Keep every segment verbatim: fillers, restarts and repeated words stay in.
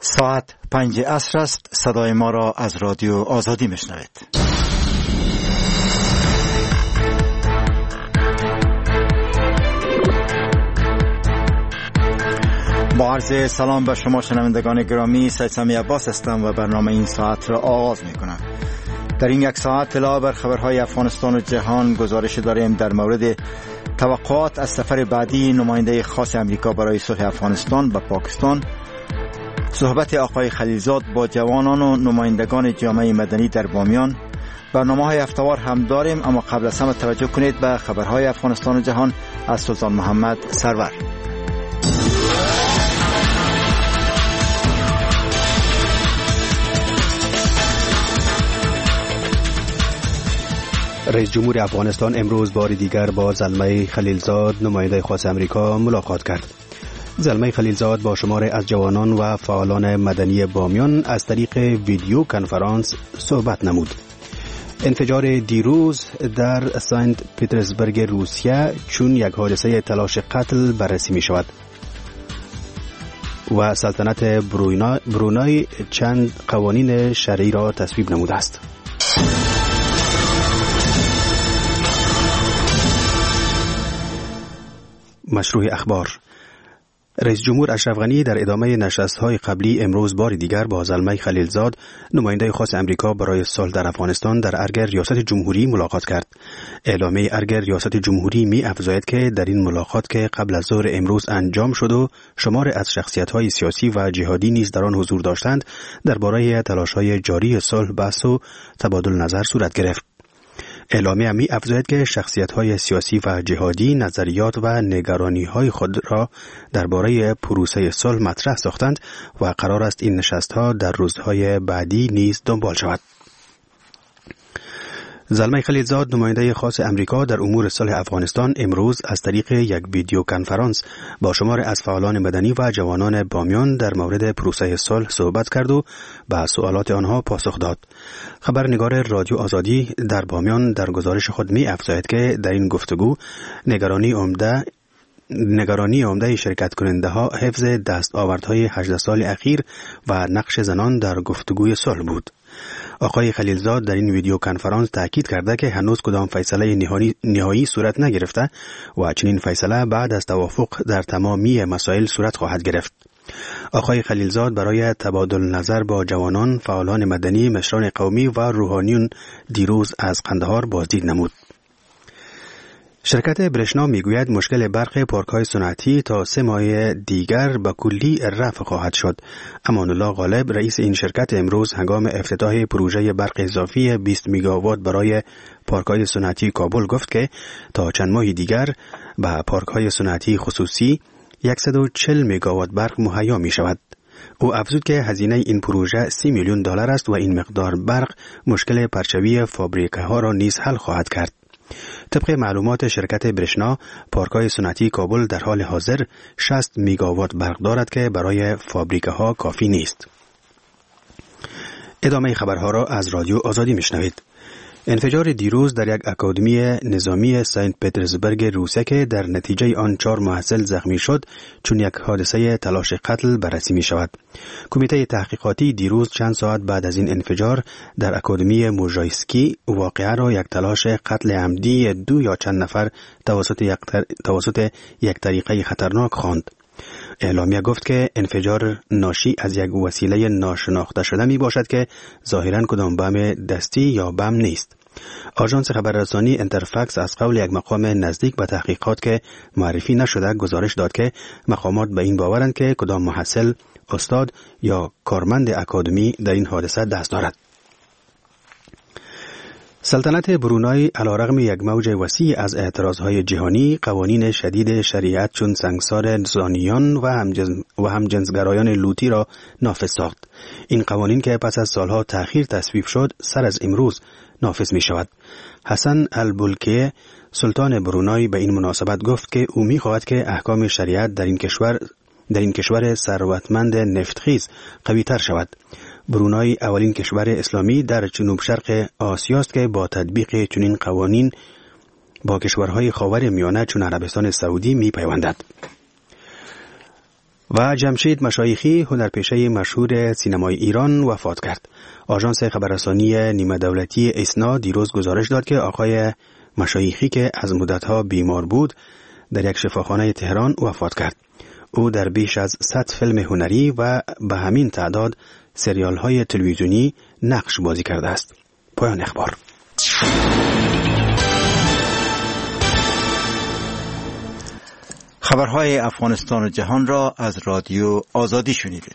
ساعت پنج عصر است. صدای ما را از رادیو آزادی میشنوید. با عرض سلام به شما شنوندگان گرامی، سید سامی عباس هستم و برنامه این ساعت را آغاز میکنم. در این یک ساعت اطلاع بر خبرهای افغانستان و جهان گزارش داریم در مورد توقعات از سفر بعدی نماینده خاص امریکا برای صلح افغانستان به پاکستان، صحبت آقای خلیلزاد با جوانان و نمایندگان جامعه مدنی در بامیان. برنامه‌های هفته‌وار هم داریم، اما قبل از همه توجه کنید به خبرهای افغانستان و جهان از سلطان محمد سرور. رئیس جمهور افغانستان امروز بار دیگر با زلمه خلیلزاد نماینده خاص امریکا ملاقات کرد. زلمه خلیلزاد با شماری از جوانان و فعالان مدنی بامیان از طریق ویدیو کنفرانس صحبت نمود. انفجار دیروز در سنت پترزبورگ روسیه چون یک حادثه تلاش قتل بررسی می شود و سلطنت برونای چند قوانین شرعی را تصویب نموده است. مشروع اخبار. رئیس جمهور اشرف غنی در ادامه نشست‌های قبلی امروز بار دیگر با زلمه خلیلزاد نماینده خاص امریکا برای صلح در افغانستان در ارگ ریاست جمهوری ملاقات کرد. اعلامیه ارگ ریاست جمهوری می افزاید که در این ملاقات که قبل از ظهر امروز انجام شد و شمار از شخصیت‌های سیاسی و جهادی نیز در آن حضور داشتند، درباره تلاش‌های جاری صلح بحث و تبادل نظر صورت گرفت. اعلامیه می افزاید که شخصیت‌های سیاسی و جهادی نظریات و نگرانی‌های خود را درباره پروسه صلح مطرح ساختند و قرار است این نشست‌ها در روزهای بعدی نیز دنبال شود. زلمه خلیلزاد نماینده خاص امریکا در امور صلح افغانستان امروز از طریق یک ویدیو کنفرانس با شمار از فعالان مدنی و جوانان بامیان در مورد پروسه صلح صحبت کرد و به سوالات آنها پاسخ داد. خبرنگار رادیو آزادی در بامیان در گزارش خود می افزاید که در این گفتگو نگرانی عمده نگرانی عمده شرکت کننده ها حفظ دستاوردهای هجده سال اخیر و نقش زنان در گفتگوی صلح بود. آقای خلیلزاد در این ویدیو کنفرانس تاکید کرده که هنوز کدام فیصله نهایی, نهایی صورت نگرفته و چنین فیصله بعد از توافق در تمامی مسائل صورت خواهد گرفت. آقای خلیلزاد برای تبادل نظر با جوانان، فعالان مدنی، مشران قومی و روحانیون دیروز از قندهار بازدید نمود. شرکت برشنا میگوید مشکل برق پارک‌های صنعتی تا سه ماه دیگر به کلی رفع خواهد شد. امان الله غالب رئیس این شرکت امروز هنگام افتتاح پروژه برق اضافی بیست میگاوات برای پارک‌های صنعتی کابل گفت که تا چند ماه دیگر به پارک‌های صنعتی خصوصی صد و چهل میگاوات برق مهیا می شود. او افزود که هزینه این پروژه سی میلیون دلار است و این مقدار برق مشکل پرچوی فابریکه ها را نیز حل خواهد کرد. طبق معلومات شرکت برشنا، پارک‌های صنعتی کابل در حال حاضر شصت میگاوات برق دارد که برای فابریکه ها کافی نیست. ادامه خبرها را از رادیو آزادی میشنوید. انفجار دیروز در یک اکادمی نظامی سنت پترزبورگ روسیه که در نتیجه آن چهار محصل زخمی شد چون یک حادثه تلاش قتل بررسی می شود. کمیته تحقیقاتی دیروز چند ساعت بعد از این انفجار در اکادمی موژایسکی واقعه را یک تلاش قتل عمدی دو یا چند نفر توسط یک, تر... توسط یک طریقه خطرناک خواند. اعلامیه گفت که انفجار ناشی از یک وسیله ناشناخته شده می باشد که ظاهراً کدام بم دستی یا بم نیست. آژانس خبررسانی انترفکس از قول یک مقام نزدیک به تحقیقات که معرفی نشده گزارش داد که مقامات به این باورند که کدام محصل، استاد یا کارمند اکادمی در این حادثه دست دارد. سلطنت برونای علیرغم یک موج وسیع از اعتراضهای جهانی قوانین شدید شریعت چون سنگسار زانیان و همجنس و همجنسگرایان لوطی را نافذ ساخت. این قوانین که پس از سالها تأخیر تصویب شد سر از امروز نافذ می شود. حسن البلکیه سلطان برونای به این مناسبت گفت که او می خواهد که احکام شریعت در این کشور در این کشور ثروتمند نفتخیز قوی تر شود. برونای اولین کشور اسلامی در جنوب شرق آسیا است که با تطبیق چنین قوانین با کشورهای خاور میانه چون عربستان سعودی می پیوندد. و جمشید مشایخی هنرپیشه مشهور سینمای ایران وفات کرد. آژانس خبررسانی نیمه دولتی اسنا دیروز گزارش داد که آقای مشایخی که از مدتها بیمار بود در یک شفاخانه تهران وفات کرد. او در بیش از صد فیلم هنری و به همین تعداد سریال های تلویزیونی نقش بازی کرده است. پایان اخبار. خبرهای افغانستان و جهان را از رادیو آزادی شنیدید.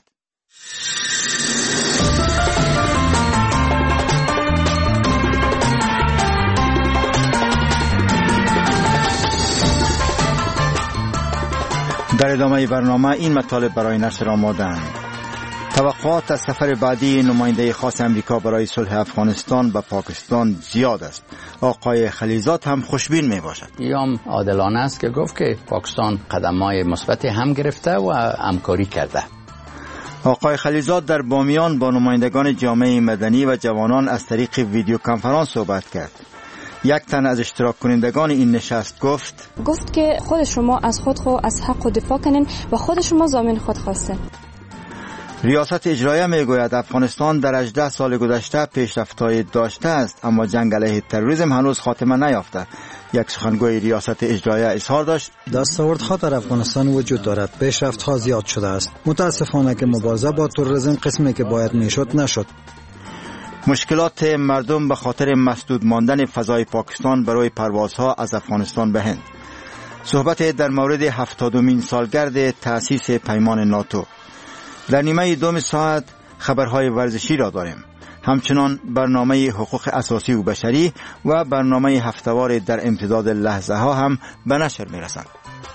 در ادامه برنامه این مطالب برای نشر آماده‌اند. توقعات از سفر بعدی نماینده خاص امریکا برای صلح افغانستان به پاکستان زیاد است. آقای خلیزاد هم خوشبین می باشد. ایام عادلانه است که گفت که پاکستان قدم‌های مثبت هم گرفته و همکاری کرده. آقای خلیزاد در بامیان با نمایندگان جامعه مدنی و جوانان از طریق ویدیو کنفرانس صحبت کرد. یک تن از اشتراک کنندگان این نشست گفت گفت که خود شما از خود خو از حق دفاع کنین و خود شما ضامن خود خواستین. ریاست اجرایه میگوید افغانستان در هجده سال گذشته پیشرفت‌های داشته است، اما جنگ علیه تروریسم هنوز خاتمه نیافته. یک سخنگوی ریاست اجرایه اظهار داشت دستاوردها در افغانستان وجود دارد، پیشرفت‌ها زیاد شده است. متاسفانه که مبارزه با تروریسم قسمی که باید میشد نشد. مشکلات مردم به خاطر مسدود ماندن فضای پاکستان برای پروازها از افغانستان به هند. صحبت در مورد هفتادمین سالگرد تأسیس پیمان ناتو. در نیمه دوم ساعت خبرهای ورزشی را داریم. همچنان برنامه حقوق اساسی و بشری و برنامه هفته‌وار در امتداد لحظه ها هم به نشر می رسند.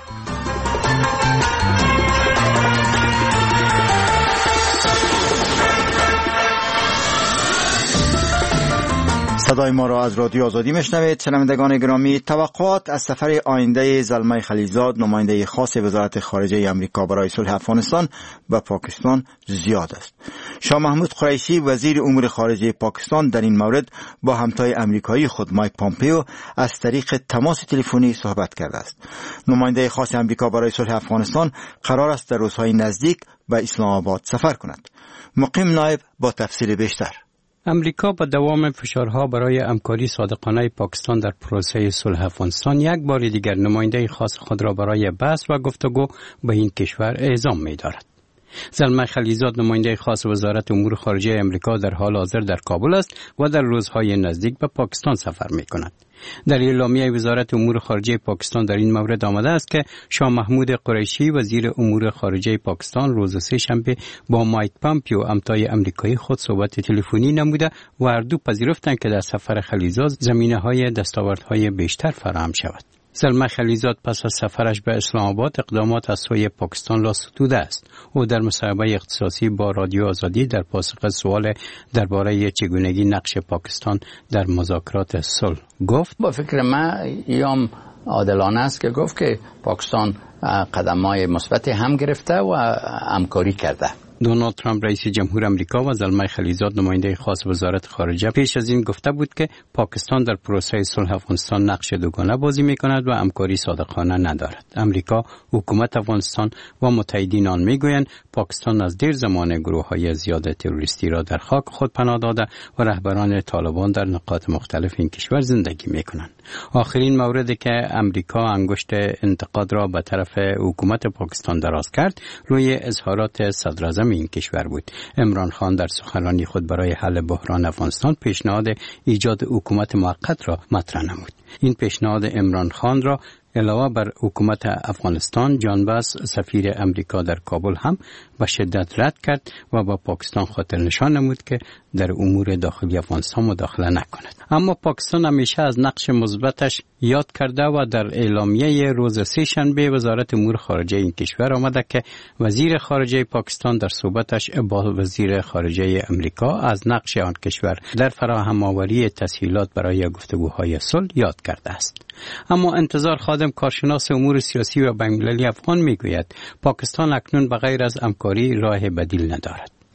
صدای ما را از رادیو آزادی میشنوید. شنوندگان گرامی، توقعات از سفر آینده زلمه خلیزاد نماینده خاص وزارت خارجه آمریکا برای صلح افغانستان به پاکستان زیاد است. شاه محمود قریشی وزیر امور خارجه پاکستان در این مورد با همتای آمریکایی خود مایک پامپئو از طریق تماس تلفنی صحبت کرده است. نماینده خاص آمریکا برای صلح افغانستان قرار است در روزهای نزدیک به اسلام آباد سفر کند. مقیم نایب با تفصیل بیشتر. امریکا با دوام فشارها برای همکاری صادقانه پاکستان در پروسه صلح افغانستان یک بار دیگر نماینده خاص خود را برای بحث و گفتگو به این کشور اعزام می‌دارد. زلمه خلیزاد نماینده خاص وزارت امور خارجه امریکا در حال حاضر در کابل است و در روزهای نزدیک به پاکستان سفر می‌کند. در اعلامیه وزارت امور خارجه پاکستان در این مورد آمده است که شاه محمود قریشی وزیر امور خارجه پاکستان روز سه شنبه با مایک پامپئو همتای آمریکایی خود صحبت تلفنی نموده و هر دو پذیرفتند که در سفر خلیزاد زمینه‌های دستاوردهای بیشتر فراهم شود. زلمه خلیزاد پس از سفرش به اسلام آباد اقدامات از سوی پاکستان را ستوده است. او در مصاحبه اختصاصی با رادیو آزادی در پاسخ سوال درباره چگونگی نقش پاکستان در مذاکرات صلح گفت با فکر من ایام عادلانه است که گفت که پاکستان قدم‌های مثبت هم گرفته و همکاری کرده. دونالد ترامپ رئیس جمهور آمریکا و زلمه خلیزاد نماینده خاص وزارت خارجه پیش از این گفته بود که پاکستان در پروسه صلح افغانستان نقش دوگانه بازی می‌کند و همکاری صادقانه ندارد. آمریکا، حکومت افغانستان و متحدین آن می‌گویند پاکستان از دیر زمان گروه‌های زیاد تروریستی را در خاک خود پناه داده و رهبران طالبان در نقاط مختلف این کشور زندگی می‌کنند. آخرین موردی که آمریکا انگشت انتقاد را به طرف حکومت پاکستان دراز کرد روی اظهارات صدراعظم این کشور بود. عمران خان در سخنرانی خود برای حل بحران افغانستان پیشنهاد ایجاد حکومت موقت را مطرح نمود. این پیشنهاد عمران خان را علاوه بر حکومت افغانستان، جان باس سفیر امریکا در کابل هم به شدت رد کرد و با پاکستان خاطر نشان نمود که در امور داخلی افغانستان مداخله نکند. اما پاکستان همیشه از نقش مثبتش یاد کرده و در اعلامیه روز سه شنبه وزارت امور خارجه این کشور آمده که وزیر خارجه پاکستان در صحبتش با وزیر خارجه امریکا از نقش آن کشور در فراهم آوری تسهیلات برای گفتگوهای صلح یاد کرده است. اما انتظار خادم کارشناس امور سیاسی و بین‌المللی افغان میگوید پاکستان اکنون بغیر از همکاری راه بدیل ندارد.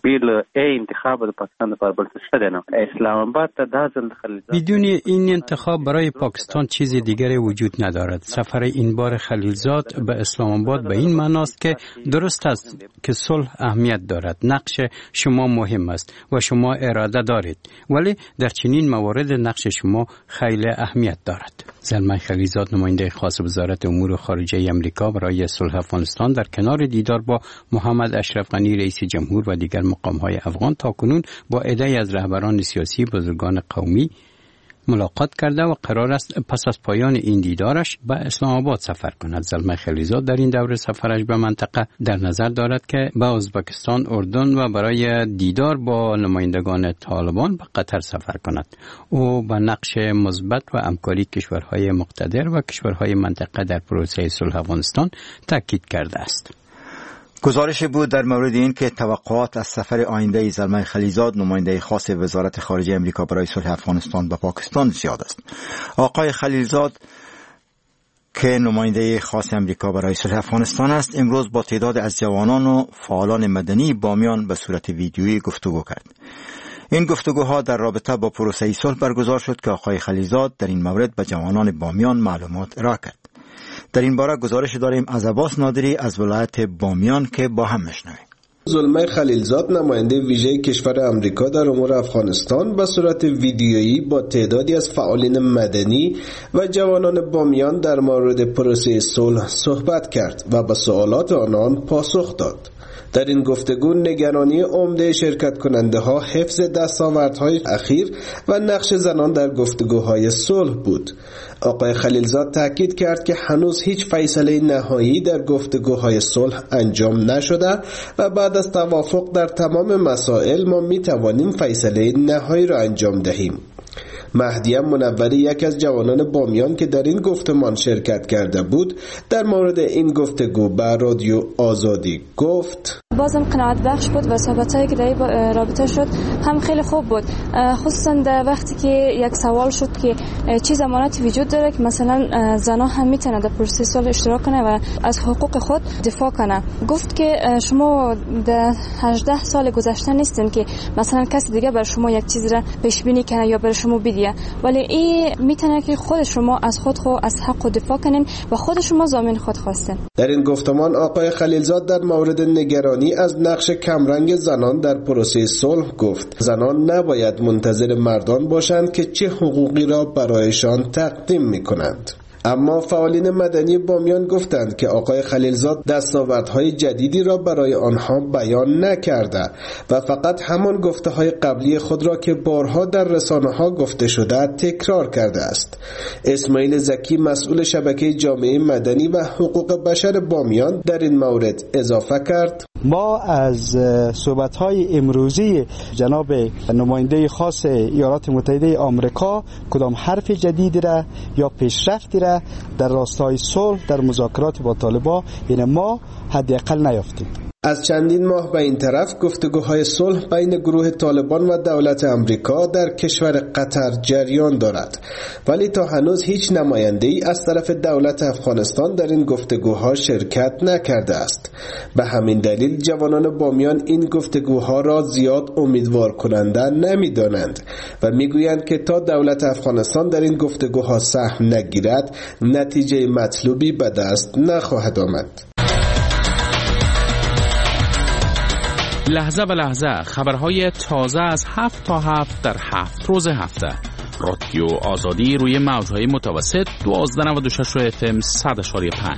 بیل ای انتخاب د پاکستان لپاره بل څه شته نه. اسلام آباد ته دا ځل خلیلزاد بدون این انتخاب برای پاکستان چیز دیگری وجود ندارد. سفر این بار خلیلزاد به اسلام آباد به این معناست که درست است که صلح اهمیت دارد. نقش شما مهم است و شما اراده دارید، ولی در چنین موارد نقش شما خیلی اهمیت دارد. زلمه خلیلزاد نماینده خاص وزارت امور خارجه آمریکا برای صلح افغانستان در کنار دیدار با محمد اشرف غنی رئیس جمهور و دیگر مقام‌های افغان تاکنون با عده‌ای از رهبران سیاسی بزرگان قومی ملاقات کرده و قرار است پس از پایان این دیدارش به اسلام آباد سفر کند. زلمه خلیلزاد در این دوره سفرش به منطقه در نظر دارد که به ازبکستان، اردن و برای دیدار با نمایندگان طالبان به قطر سفر کند. او به نقش مثبت و همکاری کشورهای مقتدر و کشورهای منطقه در پروسه صلح افغانستان تاکید کرده است. گزارش بود در مورد این که توقعات از سفر آینده زلمه خلیلزاد نماینده خاص وزارت خارجه آمریکا برای صلح افغانستان به پاکستان زیاد است. آقای خلیلزاد که نماینده خاص آمریکا برای صلح افغانستان است، امروز با تعداد از جوانان و فعالان مدنی بامیان به صورت ویدیویی گفتگو کرد. این گفتگوها در رابطه با پروسه صلح برگزار شد که آقای خلیلزاد در این مورد به جوانان بامیان معلومات ارائه کرد. در این باره گزارش داریم از عباس نادری از ولایت بامیان که با هم میشنویم. زلمه خلیلزاد نماینده ویژه کشور آمریکا در امور افغانستان به صورت ویدیویی با تعدادی از فعالین مدنی و جوانان بامیان در مورد پروسه صلح صحبت کرد و به سوالات آنان پاسخ داد. در این گفتگو نگرانی عمده شرکت کننده ها حفظ دستاوردهای اخیر و نقش زنان در گفتگوهای صلح بود. آقای خلیلزاد تاکید کرد که هنوز هیچ فیصله نهایی در گفتگوهای صلح انجام نشده و بعد از توافق در تمام مسائل ما می توانیم فیصله نهایی را انجام دهیم. مهدی منوری یکی از جوانان بامیان که در این گفتمان شرکت کرده بود در مورد این گفتگو به رادیو آزادی گفت: بازم قناعت بخش بود و صحبتایی که در این رابطه شد هم خیلی خوب بود، خصوصا در وقتی که یک سوال شد که چه ضمانتی وجود داره که مثلا زنان هم میتونه در پروسه صلح اشتراک کنه و از حقوق خود دفاع کنه. گفت که شما در هجده سال گذشته نیستین که مثلا کسی دیگه بر شما یک چیزی را پیش بینی کنه یا بر شما بدیه، ولی این میتونه که خود شما از خود خود از حق دفاع کنین و خود شما ضامن خود خواستین. در این گفتمان آقای خلیلزاد در مورد نگرانی از نقش کمرنگ زنان در پروسه صلح گفت: زنان نباید منتظر مردان باشند که چه حقوقی را برایشان تقدیم میکنند. اما فعالین مدنی بامیان گفتند که آقای خلیلزاد دستاوردهای جدیدی را برای آنها بیان نکرده و فقط همان گفته‌های قبلی خود را که بارها در رسانه‌ها گفته شده تکرار کرده است. اسماعیل زکی مسئول شبکه جامعه مدنی و حقوق بشر بامیان در این مورد اضافه کرد: ما از صحبت‌های امروزی جناب نماینده خاص ایالات متحده آمریکا کدام حرف جدیدی را یا پیشرفتی را در راستای صلح در مذاکرات با طالبان این ما حداقل نیافتیم. از چندین ماه به این طرف گفتگوهای صلح بین گروه طالبان و دولت امریکا در کشور قطر جریان دارد، ولی تا هنوز هیچ نماینده‌ای از طرف دولت افغانستان در این گفتگوها شرکت نکرده است. به همین دلیل جوانان بامیان این گفتگوها را زیاد امیدوار کننده نمی‌دانند و میگویند که تا دولت افغانستان در این گفتگوها سهم نگیرد نتیجه مطلوبی به دست نخواهد آمد. لحظه به لحظه خبرهای تازه از هفت تا هفت در هفت روز هفته. رادیو آزادی روی موجهای متوسط دوازده نود و شش اف ام صد اشاری پنج.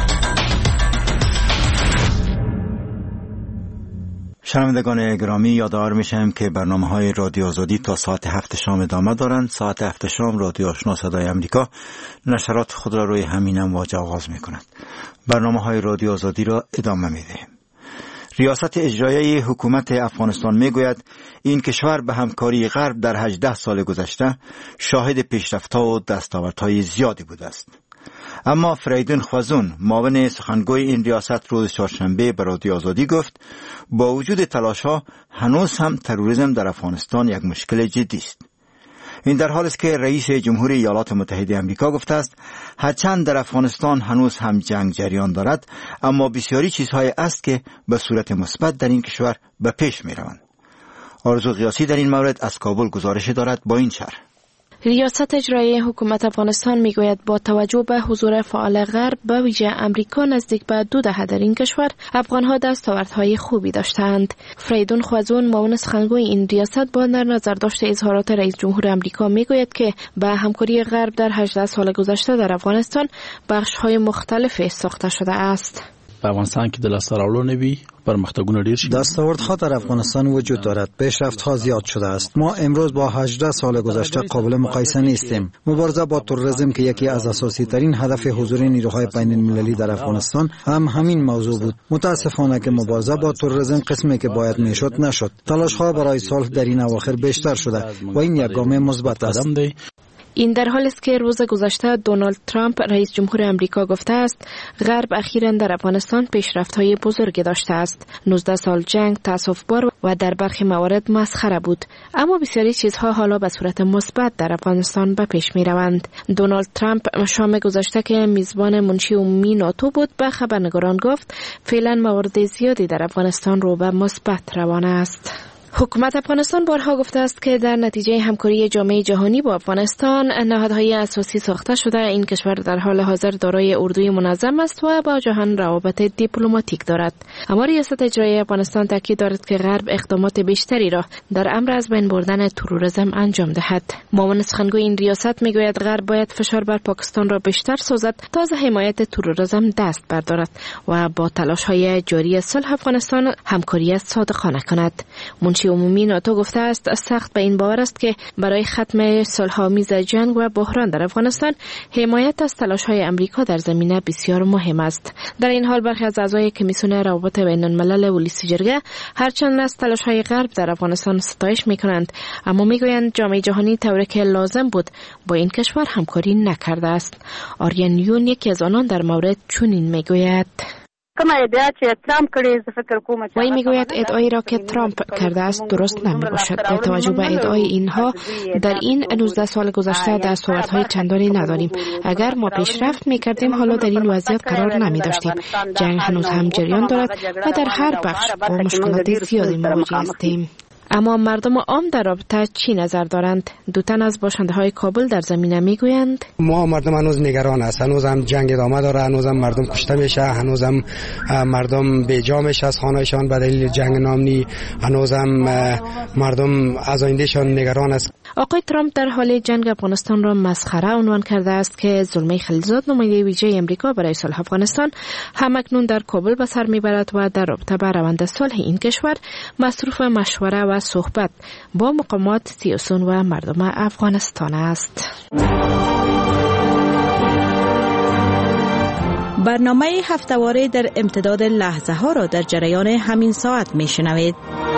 شنوندگان گرامی، یادآور میشم که برنامه‌های رادیو آزادی تا ساعت هفت شام ادامه دارند. ساعت هفت شام رادیو آشنا صدای آمریکا نشرات خود را روی همین امواج آغاز می‌کند. برنامه‌های رادیو آزادی را ادامه می‌دهیم. ریاست اجرایی حکومت افغانستان میگوید این کشور به همکاری غرب در هجده سال گذشته شاهد پیشرفت‌ها و دستاوردهای زیادی بوده است. اما فریدون خوازون معاون سخنگوی این ریاست روز چهارشنبه به رادیو آزادی گفت با وجود تلاش‌ها هنوز هم تروریسم در افغانستان یک مشکل جدی است. این در حالی است که رئیس جمهور ایالات متحده آمریکا گفته است هرچند در افغانستان هنوز هم جنگ جریان دارد، اما بسیاری چیزهای است که به صورت مثبت در این کشور به پیش می روند. آرزو قیاسی در این مورد از کابل گزارش دارد با این شرح. ریاست اجرایی حکومت افغانستان میگوید با توجه به حضور فعال غرب به ویژه امریکا نزدیک به دو دهه در این کشور، افغانها دستاوردهای خوبی داشتند. فریدون خوازون، معاون سخنگوی این ریاست، با در نظر داشت اظهارات رئیس جمهور امریکا میگوید که به همکاری غرب در هجده سال گذشته در افغانستان بخش‌های مختلفی ساخته شده است. په افغانستان کې د لاسته راوړنو وی پرمختګونه ډیر شي. دستاوردها در افغانستان وجود دارد، پیشرفت‌ها زیاد شده است. ما امروز با هجده سال گذشته قابل مقایسه نیستیم. مبارزه با تروریسم که یکی از اساسی ترین هدف حضور نیروهای بین المللی در افغانستان هم همین موضوع بود. متاسفانه که مبارزه با تروریسم قسمی که باید میشد نشد. تلاش‌ها برای صلح در این اواخر بیشتر شده و این یک گام مثبت است. این در حالی است که روز گذشته دونالد ترامپ رئیس جمهور امریکا گفته است غرب اخیراً در افغانستان پیشرفت‌های بزرگی داشته است. نوزده سال جنگ تأسف‌بار و در برخی موارد مسخره بود، اما بسیاری چیزها حالا به صورت مثبت در افغانستان به پیش می‌روند. دونالد ترامپ شام گذشته که میزبان منشی عمومی ناتو بود به خبرنگاران گفت فعلا موارد زیادی در افغانستان رو به مثبت روان است. حکومت افغانستان بارها گفته است که در نتیجه همکاری جامعه جهانی با افغانستان نهادهای اساسی ساخته شده. این کشور در حال حاضر دارای اردوی منظم است و با جهان روابط دیپلماتیک دارد. اما ریاست اجرایی افغانستان تاکید دارد که غرب اقدامات بیشتری را در امر از بین بردن تروریسم انجام دهد. معاون سخنگوی این ریاست میگوید غرب باید فشار بر پاکستان را بیشتر سازد تا از حمایت تروریسم دست بردارد و با تلاش‌های جاری صلح افغانستان همکاری صادقانه کند. منشی عمومی ناتو گفته است سخت به این باور است که برای ختم صلح‌آمیز جنگ و بحران در افغانستان حمایت از تلاش‌های امریکا در زمینه بسیار مهم است. در این حال برخی از اعضای کمیسیون روابط بین الملل ولسی جرگه هرچند از تلاش‌های غرب در افغانستان ستایش می‌کنند، اما می‌گویند جامعه جهانی طوری که لازم بود با این کشور همکاری نکرده است. آریان یون یکی از آنان در مورد چنین می‌گوید: وی میگوید ادعایی را که ترامپ کرده است درست نمی باشد. با توجه به ادعای اینها در این نوزده سال گذشته دستاوردهای چندانی نداریم. اگر ما پیشرفت می کردیم حالا در این وضعیت قرار نمی داشتیم. جنگ هنوز هم جریان دارد و در هر بخش با مشکلات زیادی مواجه هستیم. اما مردم عام در رابطه چی نظر دارند؟ دو تن از باشنده های کابل در زمینه میگویند ما مردم هنوز نگران است، هنوز هم جنگ ادامه داره، هنوز هم مردم کشته میشه، هنوز هم مردم بیجا میشه از خانه‌شان به دلیل جنگ نامنی، هنوز هم مردم از آیندهشان نگران است. آقای ترامپ در حال جنگ افغانستان را مسخره عنوان کرده است که زلمه خلیلزاد نماینده ویژه امریکا برای صلح افغانستان همکنون در کابل به سر میبرد و در رابطه با روند صلح این کشور مصروف مشوره و صحبت با مقامات سیاسیون و مردم افغانستان است. برنامه هفته‌واره در امتداد لحظه ها را در جریان همین ساعت میشنوید.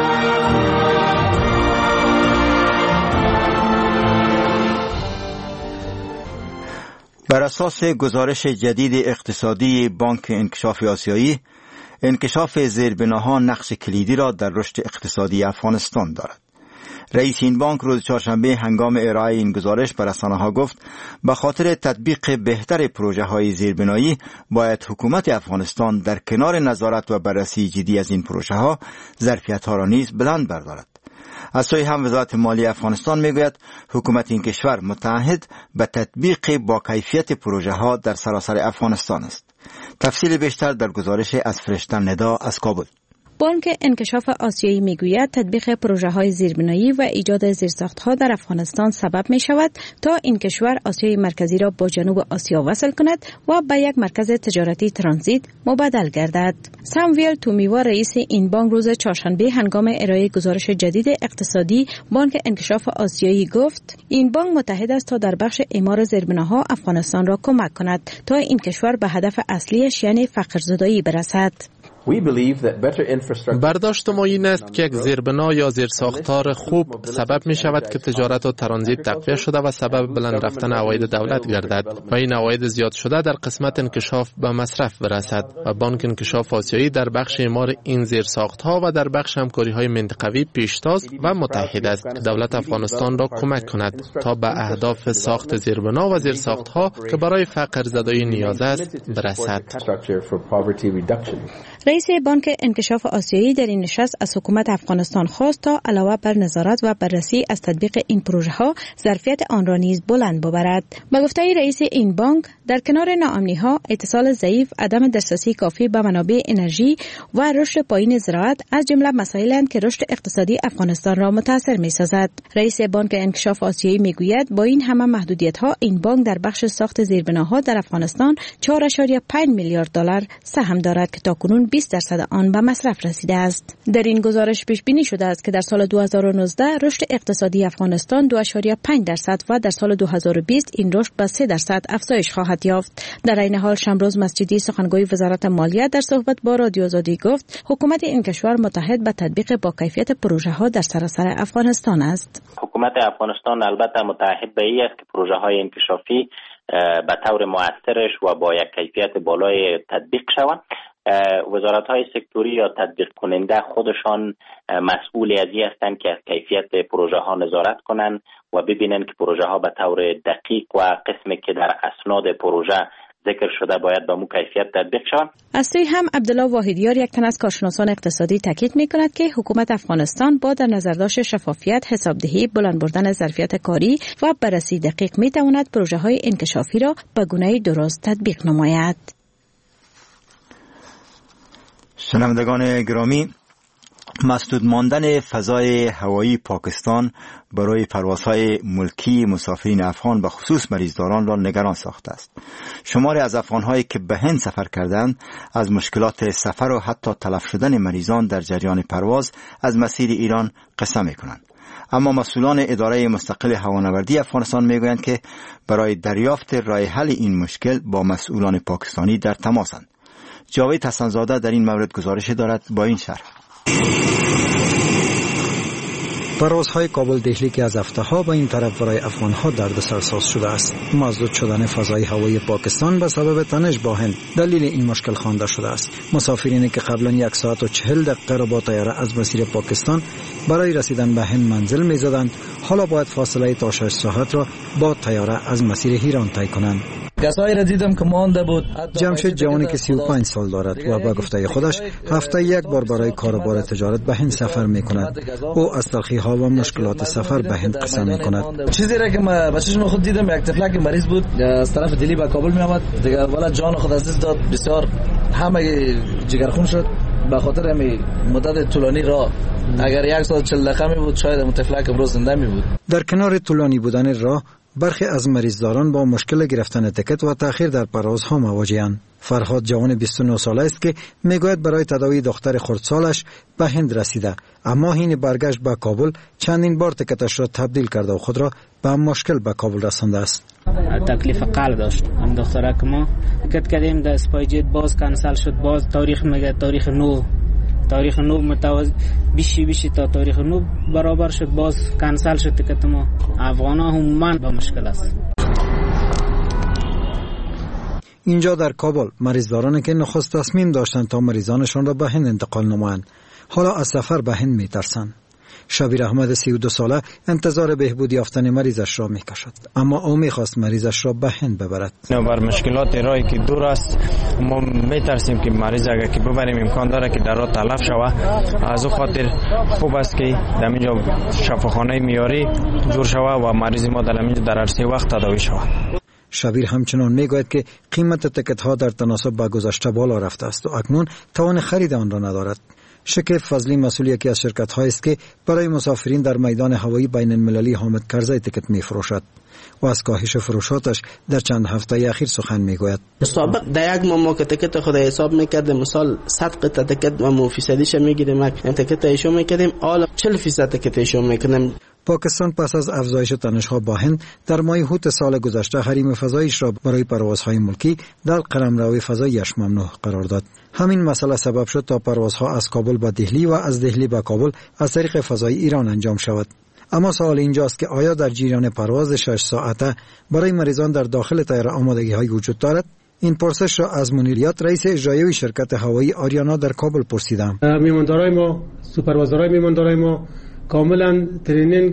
بر اساس گزارش جدید اقتصادی بانک انکشاف آسیایی، انکشاف زیربناها نقش کلیدی را در رشد اقتصادی افغانستان دارد. رئیس این بانک روز چهارشنبه هنگام ارائه این گزارش به رسانه‌ها گفت به خاطر تطبیق بهتر پروژه‌های زیربنایی باید حکومت افغانستان در کنار نظارت و بررسی جدی از این پروژه‌ها ظرفیت‌ها را نیز بلند بردارد. از سوی هم وزارت مالی افغانستان میگوید حکومت این کشور متعهد به تطبیق با کیفیت پروژه‌ها در سراسر افغانستان است. تفصیل بیشتر در گزارش از فرشته ندا از کابل. بانک انکشاف آسیایی میگوید تطبیق پروژه‌های زیربنایی و ایجاد زیرساخت‌ها در افغانستان سبب می‌شود تا این کشور آسیای مرکزی را با جنوب آسیا وصل کند و به یک مرکز تجارتی ترانزیت مبادل گردد. ساموئل تومیوا رئیس این بانک روز چهارشنبه هنگام ارائه گزارش جدید اقتصادی بانک انکشاف آسیایی گفت این بانک متحد است تا در بخش اعمار زیربناها افغانستان را کمک کند تا این کشور به هدف اصلیش یعنی فقرزدایی برسد. برداشت ما این است که یک زیربنا یا زیرساختار خوب سبب می شود که تجارت و ترانزیت تقویت شده و سبب بلند رفتن عواید دولت گردد و این عواید زیاد شده در قسمت انکشاف به مصرف برسد و بانک انکشاف آسیایی در بخش اعمار این زیرساختها و در بخش همکاری‌های منطقوی پیشتاز و متحد است که دولت افغانستان را کمک کند تا به اهداف ساخت زیربنا و زیرساختها که برای فقر زدایی نیاز است برسد. رئیس بانک انکشاف آسیایی در این نشست از حکومت افغانستان خواست تا علاوه بر نظارت و بررسی از تطبیق این پروژه ها ظرفیت آن را نیز بلند ببرد. به گفته رئیس این بانک، در کنار ناامنی ها، اتصال ضعیف، عدم دسترسی کافی به منابع انرژی و رشد پایین زراعت از جمله مسائلند که رشد اقتصادی افغانستان را متاثر می‌سازد. رئیس بانک انکشاف آسیایی میگوید با این همه محدودیت‌ها این بانک در بخش ساخت زیربناها در افغانستان چهار ممیز پنج میلیارد دلار سهم دارد که تاکنون بیست درصد آن به مصرف رسیده است. در این گزارش پیش بینی شده است که در سال دو هزار و نوزده رشد اقتصادی افغانستان دو ممیز پنج درصد و در سال دو هزار و بیست این رشد به سه درصد افزایش خواهد یافت. در این حال شمروز مسجدی سخنگوی وزارت مالیه در صحبت با رادیو آزادی گفت حکومت این کشور متحد به تطبیق با کیفیت پروژه ها در سراسر افغانستان است. حکومت افغانستان البته متحد به این است که پروژه های انکشافی به طور مؤثرش و با یک کیفیت بالای تطبیق شوند. وزارت های سکتوری یا تطبیق کننده خودشان مسئولی از این هستند که از کیفیت پروژه ها نظارت کنند و ببینند که پروژه ها به طور دقیق و قسمی که در اسناد پروژه ذکر شده باید با مو کیفیت تطبیق شوند. از سوی هم عبدالله واحدیار یک تن از کارشناسان اقتصادی تاکید می‌کند که حکومت افغانستان با در نظر داشت شفافیت، حسابدهی، بلند بردن ظرفیت کاری و بررسی دقیق می‌تواند پروژه‌های انکشافی را به گونه‌ای درست تطبیق نماید. شنوندگان گرامی، مسدود ماندن فضای هوایی پاکستان برای پروازهای ملکی مسافرین افغان به خصوص مریضداران را نگران ساخته است. شماری از افغان‌هایی که به هند سفر کردند از مشکلات سفر و حتی تلف شدن مریضان در جریان پرواز از مسیر ایران قصه می‌کنند. اما مسئولان اداره مستقل هوانوردی افغانستان می‌گویند که برای دریافت راه حل این مشکل با مسئولان پاکستانی در تماسند. جاوید حسن‌زاده در این مورد گزارش دارد با این شرح. پروازهای کابل دهلی که از هفته‌ها به این طرف برای افغان‌ها دردسرساز شده است. مسدود شدن فضای هوایی پاکستان به سبب تنش با هند دلیل این مشکل خوانده شده است. مسافرینی که قبلا یک ساعت و چهل دقیقه را با طیاره از مسیر پاکستان برای رسیدن به هند منزل می‌زدند، حالا باید فاصله تا شش ساعت را با طیاره از مسیر ایران طی کنند. کسایی را دیدم که مانده بود. جمشید جوانی که سی و پنج سال دارد و به گفته خودش هفته یک بار برای کاروبار تجارت به هند سفر می‌کند. او از تلخی‌ها و مشکلات سفر به هند قصه می‌کند. چیزی را که من بچه‌ش من خود دیدم، یک تفلک مریض بود از طرف دلی به کابل می‌آمد، دیگه والا جان خود از دست داد، بسیار همه جگرخون شد به خاطر همین مدت طولانی راه. اگر یک ساعت چهل دقیقه می بود شاید اون تفلک امروز زنده می بود. در کنار طولانی بودن راه، برخی از مریضداران با مشکل گرفتن تکت و تأخیر در پروازها مواجه‌اند. فرهاد جوان بیست و نه ساله است که میگوید برای تداوی دختر خردسالش به هند رسیده، اما حین برگشت به کابل چندین بار تکتش را تبدیل کرده و خود را به مشکل به کابل رسانده است. تکلیف قلب داشت. این دختره که ما تکت کردیم در اسپایجت باز کنسل شد، باز تاریخ میگه تاریخ نو تاریخ نو متوازی بیشی بیشی تا تاریخ نو برابر شد، باز کنسل شد تکت ما. افغانا هم با مشکل است. اینجا در کابل مریضدارانی که نخست تصمیم داشتند تا مریضانشان را به هند انتقال نمایند، حالا از سفر به هند میترسند. شبیر احمد سی و دو ساله انتظار بهبود یافتن مریضش را میکشد، اما او میخواست مریضش را به هند ببرد. بر مشکلات راهی که دور است ما میترسیم که مریض اگر که ببریم امکان داره که در راه تلف شود. از او خاطر خوب است که در اینجا شفاخانه میاری جور شود و مریض ما در اینجا در عرصه وقت تداوی شود. شبیر همچنان میگوید که قیمت تکت ها در تناسب با گذشته بالا رفته است و اکنون توان خرید آن را ندارد. شکیب فضلی مسئول یکی از شرکت هایی است که برای مسافرین در میدان هوایی بین المللی حامد کرزی تکت می فروشد و از کاهش فروشاتش در چند هفته اخیر سخن می گوید. سابق در یک ماه ما که تکت خود حساب میکردیم، مثال صد قطعه تکت و مو فیصدیش میگیریم، تکت ایشو میکردیم، حالا چهل فیصد تکت ایشو میکنیم. پاکستان پس از افزایش تنش‌ها با هند در ماه اوت سال گذشته حریم فضاییش را برای پروازهای ملکی در قلمرو فضاییش ممنوع قرار داد. همین مسئله سبب شد تا پروازها از کابل به دهلی و از دهلی به کابل از طریق فضای ایران انجام شود. اما سوال اینجاست که آیا در جریان پرواز شش ساعته برای مریضان در داخل طیاره آمادگی‌های وجود دارد؟ این پرسش را از منیریات رئیس اجرایی شرکت هوایی آریانا در کابل پرسیدم. میماندارای ما، سوپروایزرهای میماندارای ما کاملا ترینینگ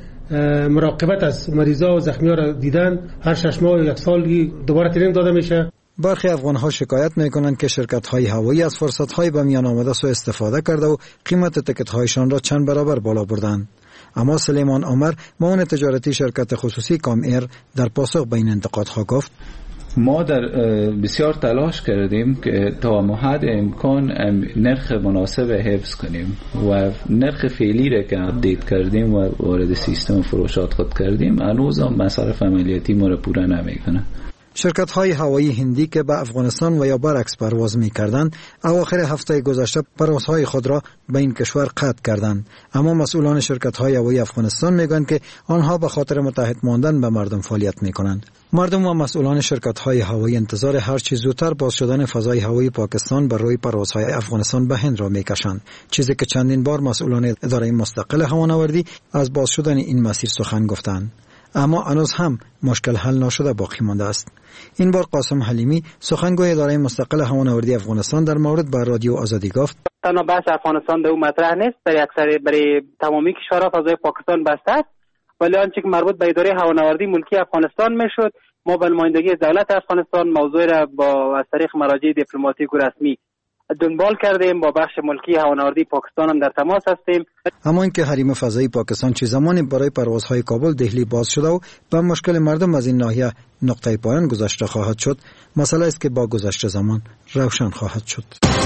مراقبت از مریضا و زخمی‌ها را دیدن. هر شش ماه یک سال دوباره ترینینگ داده میشه. برخی افغان‌ها شکایت می‌کنند که شرکت‌های هوایی از فرصت‌های به میان آمده سوء استفاده کرده و قیمت تکت‌هایشان را چند برابر بالا بردند. اما سلیمان عمر، معاون تجارتی شرکت خصوصی کام ایر، در پاسخ به این انتقادها گفت: ما در بسیار تلاش کردیم که تا حد امکان نرخ مناسب حفظ کنیم و نرخ فعلی را که اپدیت کردیم و وارد سیستم فروشات خود کردیم هنوز هم مصارف عملیاتی ما را پورا نمیکنه. شرکت‌های هوایی هندی که به افغانستان و یا برعکس پرواز می‌کردند، اواخر هفته گذشته پروازهای خود را به این کشور قطع کردند. اما مسئولان شرکت‌های هوایی افغانستان میگویند که آنها به خاطر متحد ماندن به مردم فعالیت می‌کنند. مردم و مسئولان شرکت‌های هوایی انتظار هر چه زودتر باز شدن فضای هوایی پاکستان بر روی پروازهای افغانستان به هند را می‌کشند، چیزی که چندین بار مسئولان اداره مستقل هوانوردی از باز شدن این مسیر سخن گفتند. اما هنوز هم مشکل حل نشده باقی مانده است. این بار قاسم حلیمی، سخنگوی اداره مستقل هوانوردی افغانستان، در مورد بر رادیو آزادی گفت: تنها بحث افغانستان در اون مطرح نیست، در اکثر برای تمامی کشورها فضای پاکستان بسته است، ولی آنچه که مربوط به اداره هوانوردی ملکی افغانستان میشد، ما به نمایندگی دولت افغانستان موضوع را با از طریق مراجع دیپلماتیک و رسمی دنبال کردیم. با بخش ملکی هوانوردی پاکستان هم در تماس هستیم. اما اینکه حریم فضایی پاکستان چه زمانی برای پروازهای کابل دهلی باز شده و به مشکل مردم از این ناحیه نقطه پایان گذشته خواهد شد، مسئله است که با گذشت زمان روشن خواهد شد.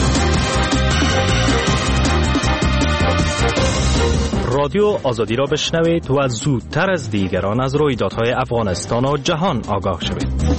رادیو آزادی را بشنوید و زودتر از دیگران از رویدادهای افغانستان و جهان آگاه شوید.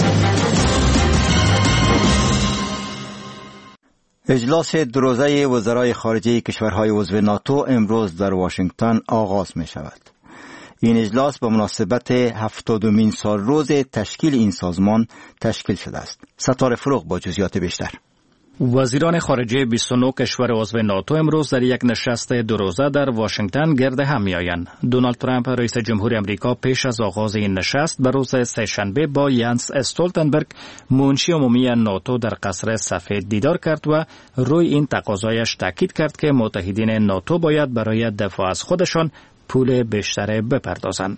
اجلاس دو روزه وزرای خارجه کشورهای عضو ناتو امروز در واشنگتن آغاز می شود. این اجلاس به مناسبت هفتادمین سال روز تشکیل این سازمان تشکیل شده است. ستاره فروغ با جزئیات بیشتر. وزیران خارجه بیست و نه کشور عضو ناتو امروز در یک نشست دو روزه در واشنگتن گرد هم میآیند. دونالد ترامپ رئیس جمهور آمریکا پیش از آغاز این نشست به روز سه‌شنبه با یانس استولتنبرگ منشی عمومی ناتو در قصر سفید دیدار کرد و روی این تقاضایش تاکید کرد که متحدین ناتو باید برای دفاع از خودشان پول بیشتر بپردازند.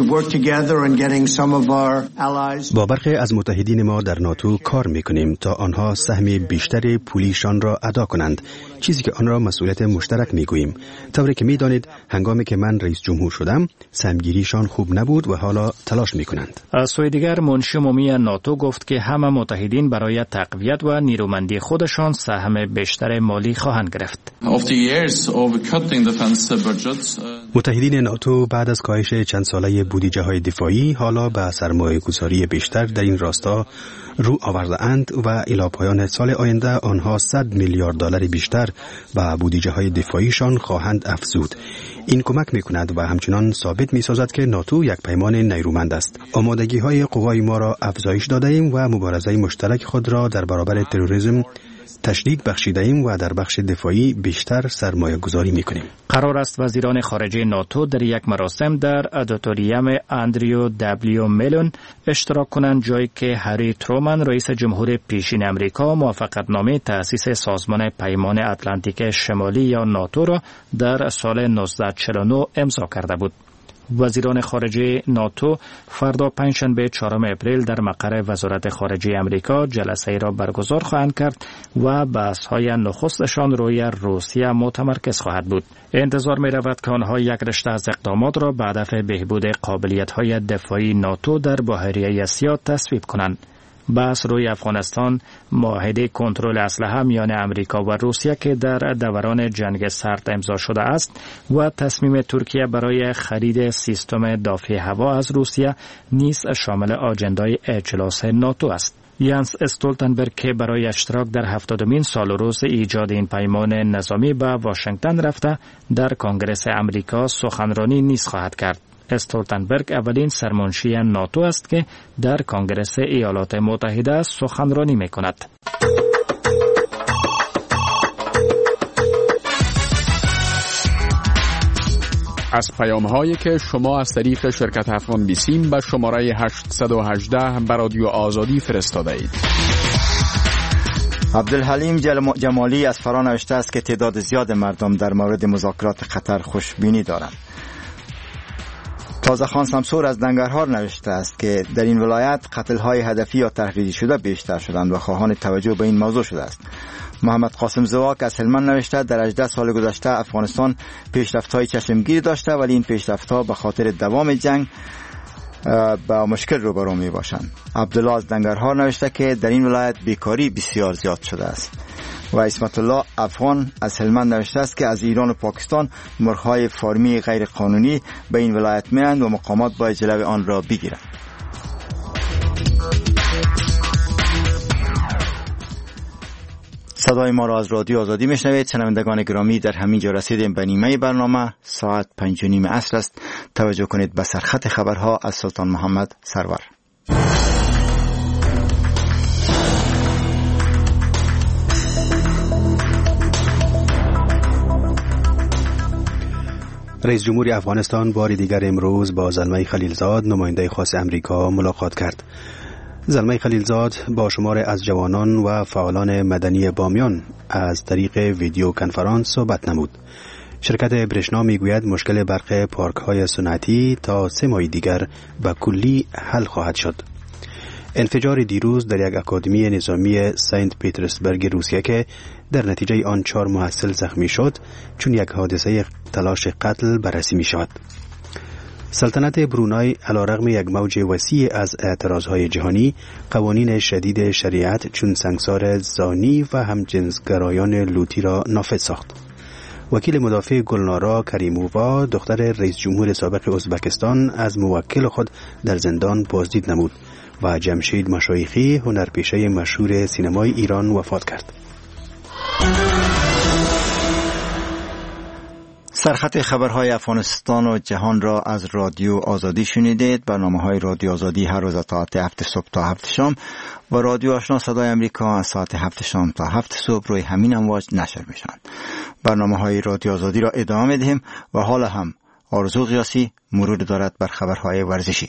با برخی از متحدین ما در ناتو کار میکنیم تا آنها سهم بیشتر پولیشان را ادا کنند، چیزی که آن را مسئولیت مشترک میگوییم. طوری که میدانید هنگامی که من رئیس جمهور شدم سهمگیریشان خوب نبود و حالا تلاش میکنند. از سوی دیگر منشی عمومی ناتو گفت که همه متحدین برای تقویت و نیرومندی خودشان سهم بیشتر مالی خواهند گرفت. متحدین ناتو بعد از کاهش چند ساله بودجه های دفاعی حالا به سرمایه گذاری بیشتر در این راستا رو آورده اند و الی پایان سال آینده آنها صد میلیارد دلار بیشتر به بودجه های دفاعیشان خواهند افزود. این کمک میکند و همچنان ثابت میسازد که ناتو یک پیمان نیرومند است. آمادگی های قوای ما را افزایش داده ایم و مبارزه مشترک خود را در برابر تروریسم تشدید بخشیده ایم و در بخش دفاعی بیشتر سرمایه گذاری می کنیم. قرار است وزیران خارجه ناتو در یک مراسم در ادیتوریوم اندریو دبلیو ملون اشتراک کنند، جایی که هری ترومن رئیس جمهور پیشین امریکا موافقتنامه تأسیس سازمان پیمان اتلانتیک شمالی یا ناتو را در سال نوزده چهل و نه امضا کرده بود. وزیران خارجه ناتو فردا پنجشنبه چهارم اپریل در مقر وزارت خارجه امریکا جلسه ای را برگزار خواهند کرد و بحث‌های نخستشان روی روسیه متمرکز خواهد بود. انتظار می رود که آنها یک رشته از اقدامات را به هدف بهبود قابلیت‌های دفاعی ناتو در بحیره آسیا تصویب کنند. بحث روی افغانستان، معاهده کنترل اسلحه میان امریکا و روسیه که در دوران جنگ سرد امضا شده است و تصمیم ترکیه برای خرید سیستم دافع هوا از روسیه نیز شامل آجندای اجلاس ناتو است. یانس استولتنبرگ که برای اشتراک در هفتادمین سال روز ایجاد این پیمان نظامی به واشنگتن رفته، در کنگره امریکا سخنرانی نیز خواهد کرد. استولتنبرگ اولین سرمنشی ناتو است که در کنگره ایالات متحده سخنرانی می‌کند. از پیام‌هایی که شما از طریق شرکت افغان بیسیم به شماره هشتصد و هجده به رادیو آزادی فرستاده اید. عبدالحلیم جمالی از فرا نوشته است که تعداد زیاد مردم در مورد مذاکرات قطر خوشبینی دارند. تازه خان سمسور از دنگرهار نوشته است که در این ولایت قتل‌های هدفی یا تحریری شده بیشتر شدند و خواهان توجه به این موضوع شده است. محمد قاسم زواک از هلمند نوشته در هجده سال گذشته افغانستان پیشرفت‌های چشمگیری داشته، ولی این پیشرفت‌ها به خاطر دوام جنگ با مشکل روبرو می باشند. عبدالله از دنگرهار نوشته که در این ولایت بیکاری بسیار زیاد شده است. و اسمت الله افغان از هلمند نوشته است که از ایران و پاکستان مرغ‌های فارمی غیر قانونی به این ولایت می‌آیند و مقامات باید جلوی آن را بگیرند. صدای ما را از رادیو آزادی میشنوید. شنوندگان گرامی، در همین جا رسیدیم به نیمه برنامه. ساعت پنج و نیم عصر است. توجه کنید به سرخط خبرها از سلطان محمد سرور. رئیس جمهور افغانستان بار دیگر امروز با زلمه خلیلزاد نماینده خاص امریکا ملاقات کرد. زلمه خلیلزاد با شمار از جوانان و فعالان مدنی بامیان از طریق ویدیو کنفرانس صحبت نمود. شرکت برشنا میگوید مشکل برق پارک های سنتی تا سه ماه دیگر به کلی حل خواهد شد. انفجار دیروز در یک اکادمی نظامی سنت پیترزبورگ روسیه که در نتیجه آن چهار محصل زخمی شد چون یک حادثه تلاش قتل بررسی می شود. سلطنت برونای علیرغم یک موج وسیع از اعتراضهای جهانی قوانین شدید شریعت چون سنگسار زانی و همجنسگرایان لوطی را نافذ ساخت. وکیل مدافع گلنارا کریمووا دختر رئیس جمهور سابق ازبکستان از موکل خود در زندان بازدید نمود و جمشید مشایخی هنرپیشه مشهور سینمای ایران وفات کرد. سرخط خبرهای افغانستان و جهان را از رادیو آزادی شنیدید. برنامه‌های رادیو آزادی هر روز از ساعت هفت صبح تا هفت شام و رادیو آشنا صدای امریکا از ساعت هفت شام تا هفت صبح روی همین امواج نشر میشوند. برنامه‌های رادیو آزادی را ادامه می‌دهیم و حالا هم آرزو قیاسی مرور دارد بر خبرهای ورزشی.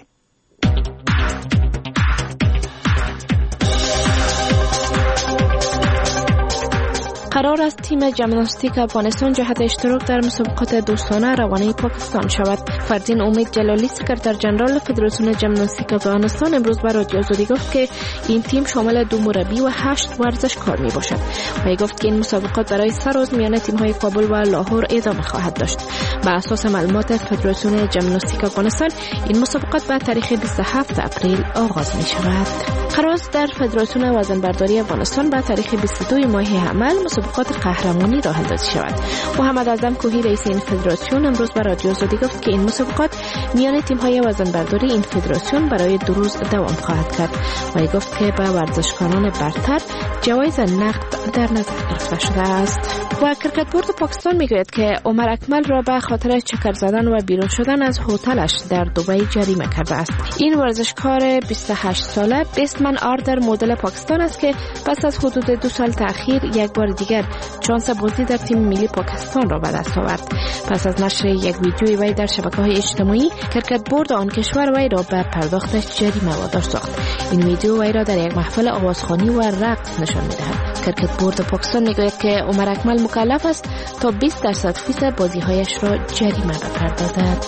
قرار است تیم ژیمناستیک افغانستان جهت اشتراک در مسابقات دوستانه روانه پاکستان شود. فردین امید جلالی سکرتر جنرال فدراسیون ژیمناستیک افغانستان امروز به رادیو آزادی گفت که این تیم شامل دو مربی و هشت ورزشکار می باشد. و گفت که این مسابقات برای سه روز میان تیم‌های کابل و لاهور ادامه خواهد داشت. بر اساس معلومات فدراسیون ژیمناستیک افغانستان این مسابقات به تاریخ بیست و هفتم اپریل آغاز می شود. قرار است در فدراسیون وزنبرداری افغانستان به تاریخ بیست و دو ماه حمل مسابقات قهرمانی راه اندازی شود. محمد اعظم کوهی رئیس این فدراسیون امروز به رادیو آزادی گفت که این مسابقات میان تیم‌های وزنبرداری این فدراسیون برای دو روز دوام خواهد کرد و گفت که به ورزشکاران برتر جوایز نقد در نظر گرفته شده است. و کرکت بورد پاکستان میگوید که عمر اکمل را به خاطر چکر زدن و بیرون شدن از هتلش در دبی جریمه کرده است. این ورزشکار بیست و هشت ساله بیستمن آردر مدل پاکستان است که پس از حدود دو سال تأخیر یک بار دیگر شانس بازی در تیم ملی پاکستان را به دست آورد. پس از نشر یک ویدیوی وی در شبکه‌های اجتماعی، کرکت بورد آن کشور وی را به پرداخت جریمه وادار ساخت. این ویدیو وی را در یک محفل آوازخوانی و رقص نشان می‌دهد. کرکت بورد پاکستان میگوید که عمر اکمل مکلف است تا بیست درصد فیس بازی‌هایش را جریمه بپردازد.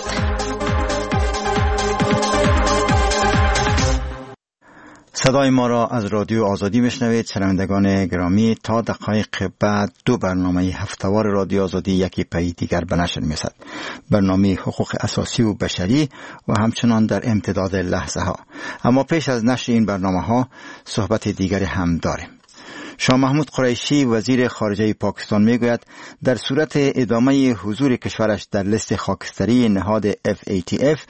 صدای ما را از رادیو آزادی میشنوید. شنوندگان گرامی، تا دقایق بعد دو برنامه هفته‌وار رادیو آزادی یکی پی دیگر به نشر می‌رسد. برنامه حقوق اساسی و بشری و همچنان در امتداد لحظه ها. اما پیش از نشر این برنامه‌ها صحبت دیگری هم داریم. شاه محمود قریشی وزیر خارجه پاکستان میگوید در صورت ادامه حضور کشورش در لیست خاکستری نهاد اف ای تی اف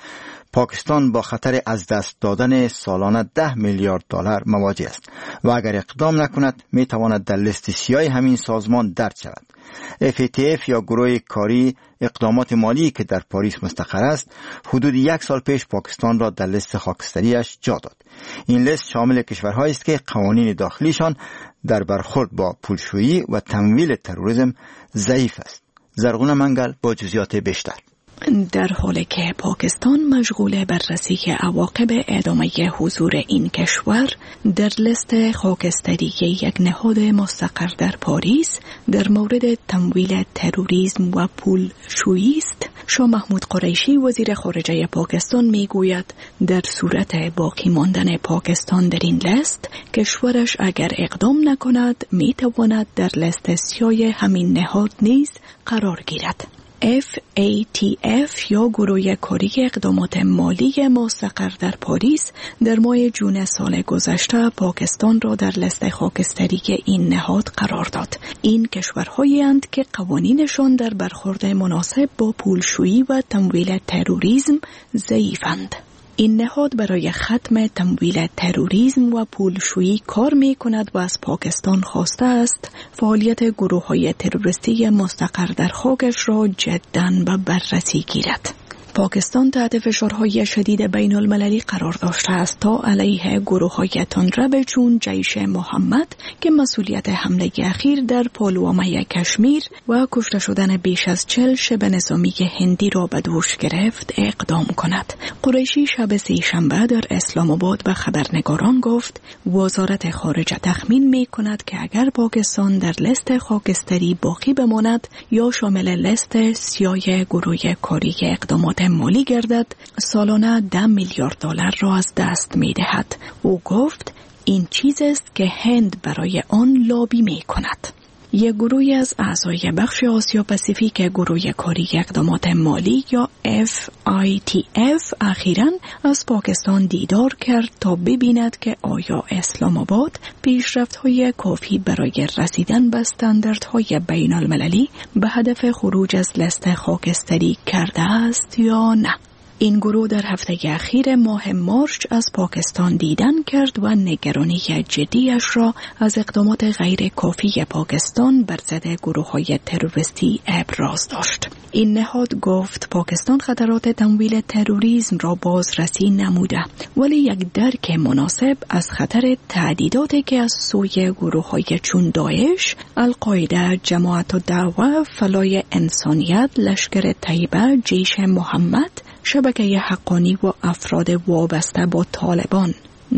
پاکستان با خطر از دست دادن سالانه ده میلیارد دلار مواجه است و اگر اقدام نکند می تواند در لیست سیاه همین سازمان درج شود. اف ای تی اف یا گروه کاری اقدامات مالی که در پاریس مستقر است حدود یک سال پیش پاکستان را در لیست خاکستریش جا داد. این لیست شامل کشورهایی است که قوانین داخلیشان در برخورد با پولشویی و تمویل تروریسم ضعیف است. زرغون منگل با جزئیات بیشتر. در حالی که پاکستان مشغول بررسی عواقب ادامه حضور این کشور در لیست خاکستری یک نهاد مستقر در پاریس در مورد تمویل تروریسم و پولشویی است، شاه محمود قریشی وزیر خارجه پاکستان میگوید در صورت باقی ماندن پاکستان در این لیست، کشورش اگر اقدام نکند میتواند در لیست سیاه همین نهاد نیز قرار گیرد. اف ای تی اف یا گروه کاری اقدامات مالی مستقر در پاریس در ماه جون سال گذشته پاکستان را در لیست خاکستری این نهاد قرار داد. این کشورهایی اند که قوانینشان در برخورد مناسب با پولشویی و تمویل تروریسم ضعیفند. این نهاد برای ختم تمویل تروریسم و پولشویی کار می کند و از پاکستان خواسته است فعالیت گروه های تروریستی مستقر در خاکش را جداً به بررسی گیرد. پاکستان تحت فشارهای شدید بین المللی قرار داشته است تا علیه گروه های تندرو چون جیش محمد که مسئولیت حمله اخیر در پالوامه کشمیر و کشته شدن بیش از چهل شبه نظامی هندی را به دوش گرفت اقدام کند. قریشی شب سه‌شنبه در اسلام آباد به خبرنگاران گفت وزارت خارجه تخمین می کند که اگر پاکستان در لیست خاکستری باقی بماند یا شامل لیست سیاه گروه کاری اقدامات مالی گردد، سالانه ده میلیارد دلار را از دست می دهد. او گفت این چیز است که هند برای آن لابی می کند. یک گروه از اعضای بخش آسیا پاسیفیک گروه کاری اقدامات مالی یا اف ای تی اف اخیراً از پاکستان دیدار کرد تا ببیند که آیا اسلام آباد پیشرفت‌های کافی برای رسیدن به استانداردهای بین المللی به هدف خروج از لیست خاکستری کرده است یا نه. این گروه در هفته اخیر ماه مارچ از پاکستان دیدن کرد و نگرانی جدیش را از اقدامات غیر کافی پاکستان بر ضد گروه‌های تروریستی ابراز داشت. این نهاد گفت پاکستان خطرات تمویل تروریسم را بازرسی نموده، ولی یک درک مناسب از خطر تهدیداتی که از سوی گروه‌های چون داعش، القاعده، جماعت الدعوه، فلای انسانیت، لشکر طیبه، جیش محمد، شبکه حقانی و افراد وابسته با طالبان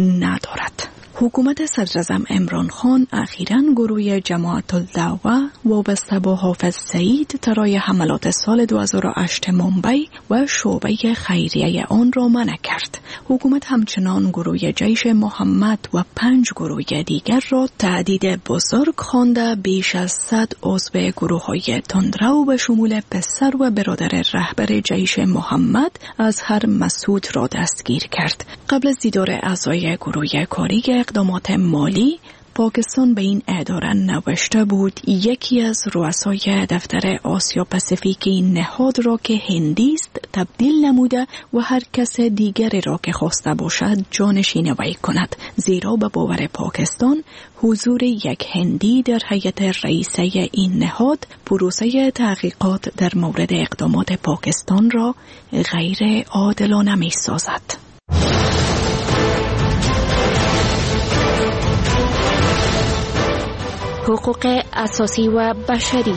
ندارد. حکومت صدراعظم عمران خان اخیراً گروه جماعت الدعوه وابسته با حافظ سعید طرح حملات سال دو هزار و هشت ممبئی و شعبه خیریه آن را منع کرد. حکومت همچنان گروه جیش محمد و پنج گروه دیگر را تهدید بزرگ خوانده بیش از صد عضو گروه‌های تندرو به شمول پسر و برادر رهبر جیش محمد اظهر مسعود را دستگیر کرد. قبل از دیدار اعضای گروه کاری اقدامات مالی، پاکستان به این اداره نوشته بود یکی از رؤسای دفتر آسیا پاسیفیک این نهاد را که هندی است تبدیل نموده و هر کس دیگری را که خواسته باشد جانشین وی کند، زیرا به باور پاکستان حضور یک هندی در هیئت رئیسه این نهاد پروسه تحقیقات در مورد اقدامات پاکستان را غیر عادلانه می سازد. حقوق اساسی و بشری.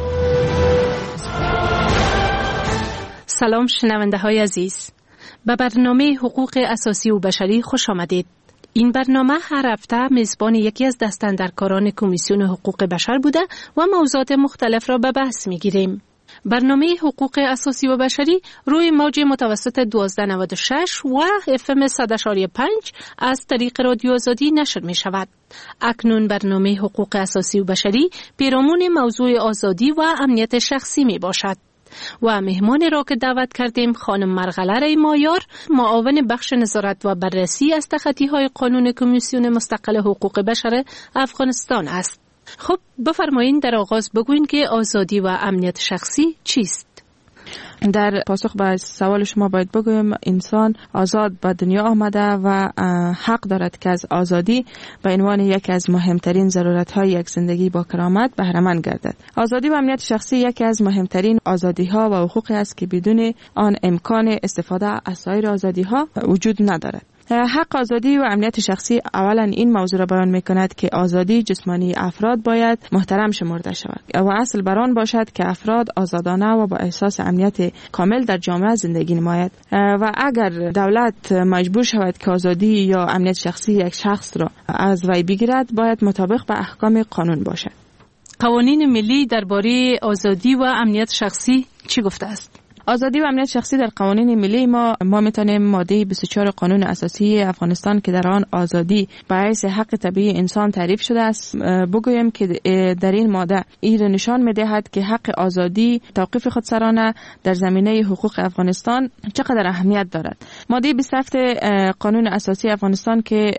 سلام شنونده های عزیز، به برنامه حقوق اساسی و بشری خوش آمدید. این برنامه هر هفته میزبان یکی از دستاندرکاران کمیسیون حقوق بشر بوده و موضوعات مختلف را به بحث میگیریم. برنامه حقوق اساسی و بشری روی موج متوسط دوازده نود و شش و اف ام صد و پنج از طریق رادیو آزادی نشر می شود. اکنون برنامه حقوق اساسی و بشری پیرامون موضوع آزادی و امنیت شخصی می باشد و مهمان را که دعوت کردیم خانم مرغله مایار، معاون بخش نظارت و بررسی از تخطی های قانون کمیسیون مستقل حقوق بشر افغانستان است. خب بفرمایین در آغاز بگوین که آزادی و امنیت شخصی چیست؟ در پاسخ به سوال شما باید بگویم انسان آزاد به دنیا آمده و حق دارد که از آزادی به عنوان یکی از مهمترین ضرورت‌های یک زندگی با کرامت بهره مند گردد. آزادی و امنیت شخصی یکی از مهمترین آزادی‌ها و حقوقی است که بدون آن امکان استفاده از سایر آزادی‌ها وجود ندارد. حق آزادی و امنیت شخصی اولا این موضوع را بیان می‌کند که آزادی جسمانی افراد باید محترم شمرده شود و اصل بر آن باشد که افراد آزادانه و با احساس امنیت کامل در جامعه زندگی نماید و اگر دولت مجبور شود که آزادی یا امنیت شخصی یک شخص را از وی بگیرد باید مطابق با احکام قانون باشد. قوانین ملی درباره آزادی و امنیت شخصی چی گفته است؟ آزادی و امنیت شخصی در قوانین ملی ما ما میتونیم ماده بیست و چهار قانون اساسی افغانستان که در آن آزادی به حیث حق طبیعی انسان تعریف شده است بگویم که در این ماده این نشان میدهد که حق آزادی توقیف خودسرانه در زمینه حقوق افغانستان چقدر اهمیت دارد. ماده بیست و هفت قانون اساسی افغانستان که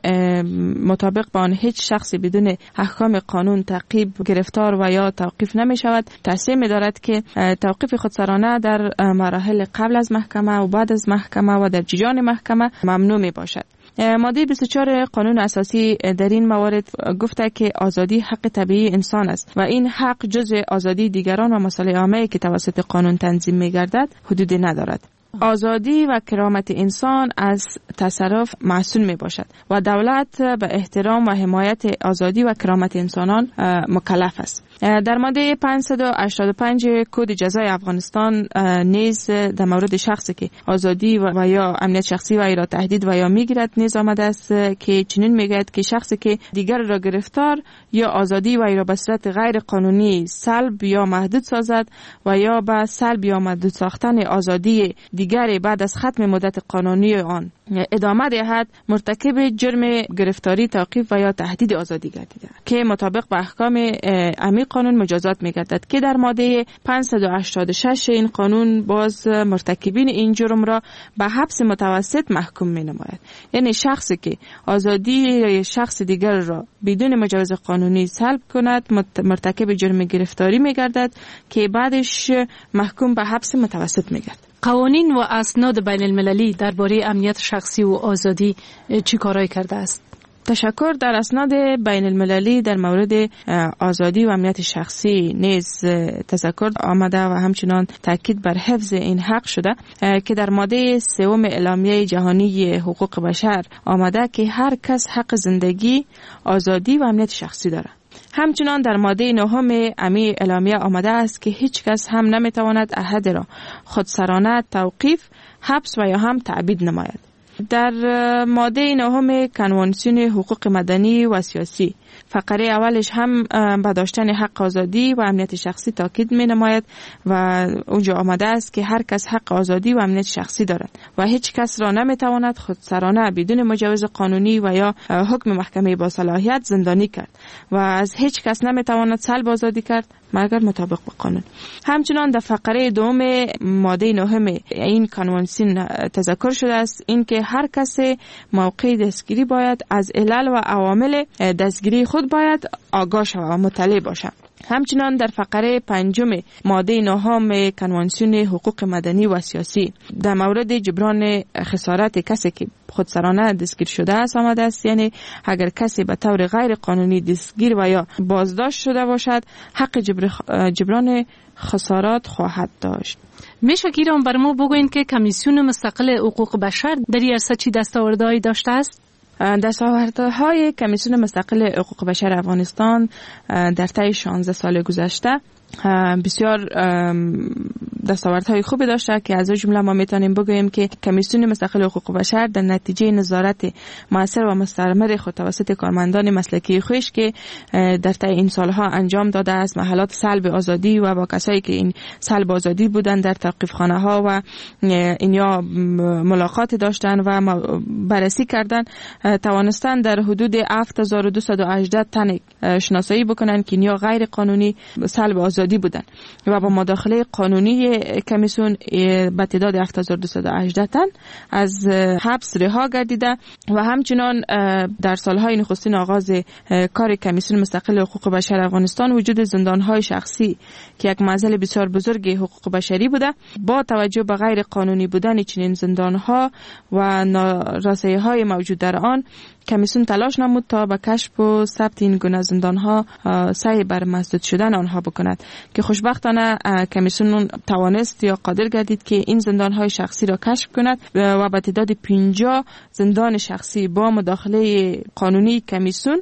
مطابق با آن هیچ شخصی بدون احکام قانون تعقیب، گرفتار و یا توقیف نمی شود تصمیم دارد که توقیف خودسرانه در مراحل قبل از محکمه و بعد از محکمه و در جریان محکمه ممنوع می باشد. ماده بیست و چهار قانون اساسی در این موارد گفته که آزادی حق طبیعی انسان است و این حق جزء آزادی دیگران و مصالح عامه که توسط قانون تنظیم می گردد حدودی ندارد. آزادی و کرامت انسان از تصرف معصوم می باشد و دولت به احترام و حمایت آزادی و کرامت انسانان مکلف است. در ماده پانصد و هشتاد و پنج کد جزای افغانستان نیز در مورد شخصی که آزادی و یا امنیت شخصی و را تهدید و یا میگیرد نیز آمده است که چنین میگوید که شخصی که دیگر را گرفتار یا آزادی و را به صورت غیر قانونی سلب یا محدود سازد و یا به سلب یا محدود ساختن آزادی دیگری بعد از ختم مدت قانونی آن ادامه دهد مرتکب جرم گرفتاری، توقیف و یا تهدید آزادی گردیده که مطابق با احکام عمیق قانون مجازات می‌گردد که در ماده پانصد و هشتاد و شش این قانون باز مرتکبین این جرم را به حبس متوسط محکوم می‌نماید. یعنی شخصی که آزادی یا شخص دیگر را بدون مجوز قانونی سلب کند مرتکب جرم گرفتاری می‌گردد که بعدش محکوم به حبس متوسط می‌گردد. قوانین و اسناد بین المللی درباره امنیت شخصی و آزادی چی کارایی کرده است؟ تشکر. در اسناد بین المللی در مورد آزادی و امنیت شخصی نیز تذکر آمده و همچنان تاکید بر حفظ این حق شده که در ماده سوم اعلامیه جهانی حقوق بشر آمده که هر کس حق زندگی، آزادی و امنیت شخصی دارد. همچنان در ماده نهم امی اعلامیه آمده است که هیچ کس هم نمیتواند احد را خودسرانه توقیف، حبس و یا هم تعبید نماید. در ماده نهم کنوانسیون حقوق مدنی و سیاسی فقره اولش هم به داشتن حق آزادی و امنیت شخصی تاکید می نماید و اونجا آمده است که هر کس حق آزادی و امنیت شخصی دارد و هیچ کس را نمی تواند خودسرانه بدون مجوز قانونی و یا حکم محکمه با صلاحیت زندانی کرد و از هیچ کس نمی تواند سلب آزادی کرد مگر مطابق با قانون. همچنان در فقره دوم ماده نهم این کنوانسیون تذکر شده است این که هر کس موقع دستگیری باید از علل و عوامل دستگیری خود باید آگاه شود و مطلع باشد. همچنان در فقره پنجم ماده نهم کنوانسیون حقوق مدنی و سیاسی در مورد جبران خسارت کسی که خودسرانه دستگیر شده است آمده است، یعنی اگر کسی به طور غیر قانونی دستگیر و یا بازداشت شده باشد حق جبر جبران خسارات خواهد داشت. میشه گیران بر ما بگوین که کمیسیون مستقل حقوق بشر در این عرصه چی دستاوردهایی داشته است؟ دستاوردهای کمیسیون مستقل حقوق بشر افغانستان در طی شانزده سال گذشته بسیار دستاوردهای خوبی داشته که از جمله ما میتونیم بگوییم که کمیسیون مستقل حقوق بشر در نتیجه نظارت مؤثر و مستمر خود توسط کارمندان مسلکی خویش که در طی این سالها انجام داده است محلات سلب آزادی و با کسایی که این سلب آزادی بودن در توقیفخانه ها و اینیا ملاقات داشتن و بررسی کردن توانستن در حدود هفت هزار و دویست و هجده تن شناسایی بکنن که اینیا غیر قانونی سلب آزادی آزادی بودند و با مداخله قانونی کمیسیون به تعداد هفت هزار و دویست و هجده تن از حبس رها گردیده و همچنان در سالهای نخستین آغاز کار کمیسیون مستقل حقوق بشر افغانستان وجود زندانهای شخصی که یک معضل بسیار بزرگ حقوق بشری بوده. با توجه به غیر قانونی بودن چنین زندانها و نارسایی‌های موجود در آن، کمیسیون تلاش نمود تا به کشف و ثبت این گونه زندانها سعی بر مسدود شدن آنها بکند که خوشبختانه کمیسیون توانست یا قادر گردید که این زندانهای شخصی را کشف کند و به تعداد پنجاه زندان شخصی با مداخله قانونی کمیسیون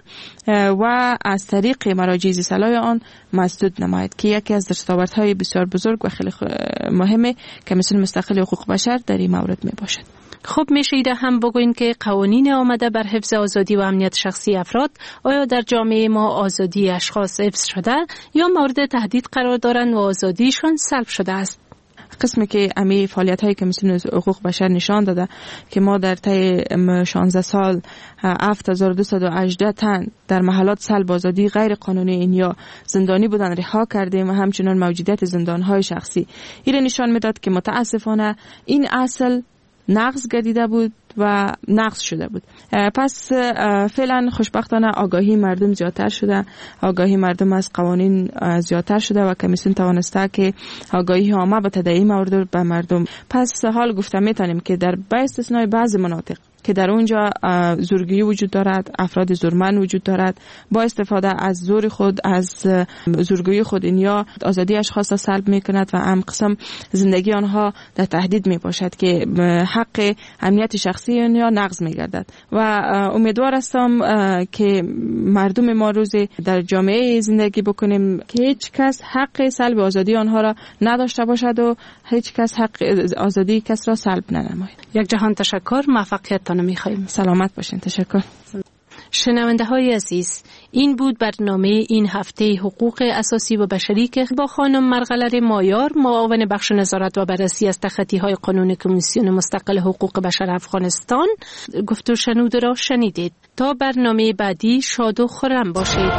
و از طریق مراجع ذی‌صلاح آن مسدود نماید که یکی از دستاوردهای بسیار بزرگ و خیلی مهم کمیسیون مستقل حقوق بشر در این مورد می باشد. خب میشه ایده هم بگوین که قوانین آمده بر حفظ آزادی و امنیت شخصی افراد آیا در جامعه ما آزادی اشخاص حفظ شده یا مورد تهدید قرار دارند و آزادیشان سلب شده است؟ قسمی که امی فعالیت های کمیسیون حقوق بشر نشان داده که ما در طی شانزده سال هفت هزار و دویست و هجده تن در محلات سلب آزادی غیر قانونی این یا زندانی بودن رها کردیم و همچنان موجودیت زندان های شخصی این نشان میداد که متاسفانه این اصل نقض گردیده بود و نقض شده بود. پس فعلا خوشبختانه آگاهی مردم زیادتر شده، آگاهی مردم از قوانین زیادتر شده و کمیسیون توانسته که آگاهی عامه به تداعی مورد به مردم. پس حال گفته میتونیم که در به استثنای بعضی مناطق که در اونجا زورگیری وجود دارد، افراد زورمند وجود دارد، با استفاده از زور خود، از زورگویی خود این یا آزادی اشخاص را سلب میکند و هم قسم زندگی آنها در تهدید می باشد که حق امنیت شخصی یا نقض میگردد و امیدوار هستم که مردم ما روز در جامعه زندگی بکنیم که هیچ کس حق سلب آزادی آنها را نداشته باشد و هیچ کس حق آزادی کس را سلب ننماید. یک جهان تشکر، موفقیتتان می‌خواهیم. سلامت باشین. تشکر. شنونده های عزیز، این بود برنامه این هفته حقوق اساسی و بشری که با خانم مرغلره مایار، معاون بخش نظارت و بررسی از تخطی های قانون کمیسیون مستقل حقوق بشر افغانستان گفت و شنود را شنیدید. تا برنامه بعدی شاد و خرم باشید.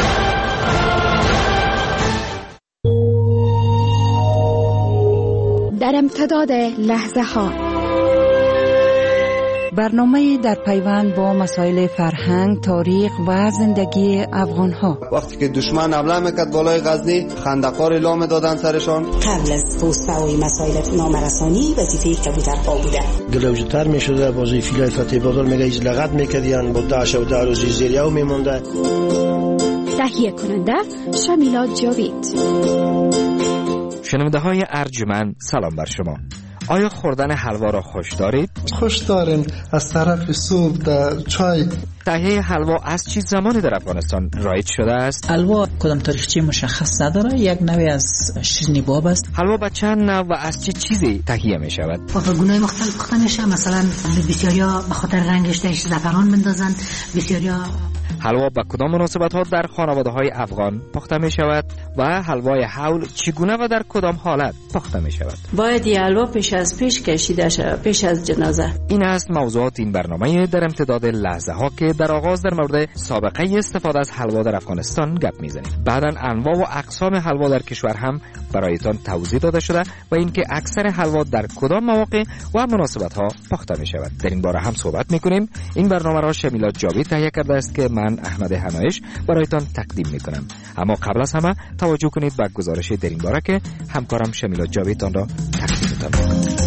در امتداد لحظه ها، برنامه در پیوند با مسائل فرهنگ، تاریخ و زندگی افغان ها. وقتی که دشمن حمله میکرد بالای غزنی، خندقار اعلام دادن سرشان. قبل از پست‌های مسائل نامرسانی وظیفه کبوترها بوده. گلوجتر میشده، بازی فیلای فتح بادال میگه ایز لغت میکردیان با داعش و داروزی زیریو میمونده. تهیه کننده شمیلا جاوید. شنونده های ارجمند، سلام بر شما. آیا خوردن حلوا را خوش دارید؟ خوش داریم. از طرف صبح در چای. تهیه حلوا از چه زمانی در افغانستان رایج شده است؟ حلوا کدام تاریخچه مشخص نداره، یک نوع از شیرینی باب است. حلوا با چند نوع و از چه چیزی تهیه می شود؟ با گونه‌های مختلف پخته میشه. مثلا بسیاریا به خاطر رنگش درش زعفران بندازن، بسیاریا. حلوا با کدام مناسبت ها در خانواده های افغان پخته می شود و حلوای حول چگونه و در کدام حالت پخته می شود؟ باید این حلوا پیش از پیش کشیده شود، پیش از جنازه. این است موضوعات این برنامه در امتداد لحظه ها که در آغاز در مورد سابقه استفاده از حلوا در افغانستان گپ میزنیم. بعداً انواع و اقسام حلوا در کشور هم برایتان توضیح داده شده و اینکه اکثر حلوا در کدام مواقع و مناسبت ها پخته می شود. در این باره هم صحبت میکنیم. این برنامه را شمیلا جاوید تهیه کرده است که من احمد حنایش برایتان تقدیم میکنم. اما قبل از همه توجه کنید به گزارش در این باره که همکارم شمیلا جاوید آن را تقدیمتان میکنم.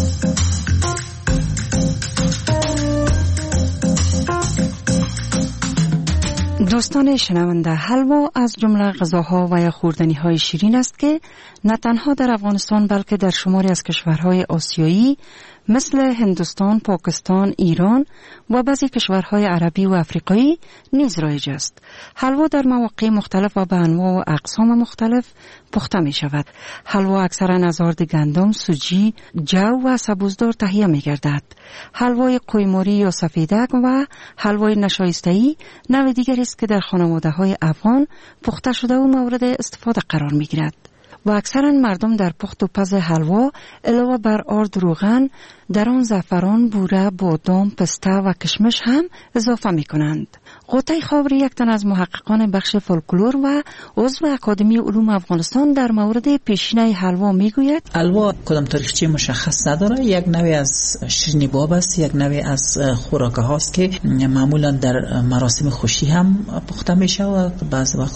دوستان شنونده، حلوا از جمله غذاها و یا خوردنی‌های شیرین است که نه تنها در افغانستان بلکه در شماری از کشورهای آسیایی مثل هندوستان، پاکستان، ایران و بعضی کشورهای عربی و افریقایی نیز رایج است. حلوا در مواقع مختلف و به انواع و اقسام مختلف پخته می شود. حلوا اکثرا از آرد گندم، سوجی، جو و سبوسدار تهیه می گردد. حلوای قیموری یا سفیدک و حلوای نشایسته‌ای نوع دیگری است که در خانواده‌های افغان پخته شده و مورد استفاده قرار می گیرد. و اکثرا مردم در پخت و پز حلوا علاوه بر آرد روغن در آن زعفران، بوره، بادام، پسته و کشمش هم اضافه می کنند. قطعی خاوری یک تن از محققان بخش فولکلور و عضو اکادمی علوم افغانستان در مورد پیشینه حلوا می گوید حلوا کدام تاریخچه مشخص نداره، یک نوع از شیرینی باب است، یک نوع از خوراک هاست که معمولا در مراسم خوشی هم پخته میشه و بعض وقت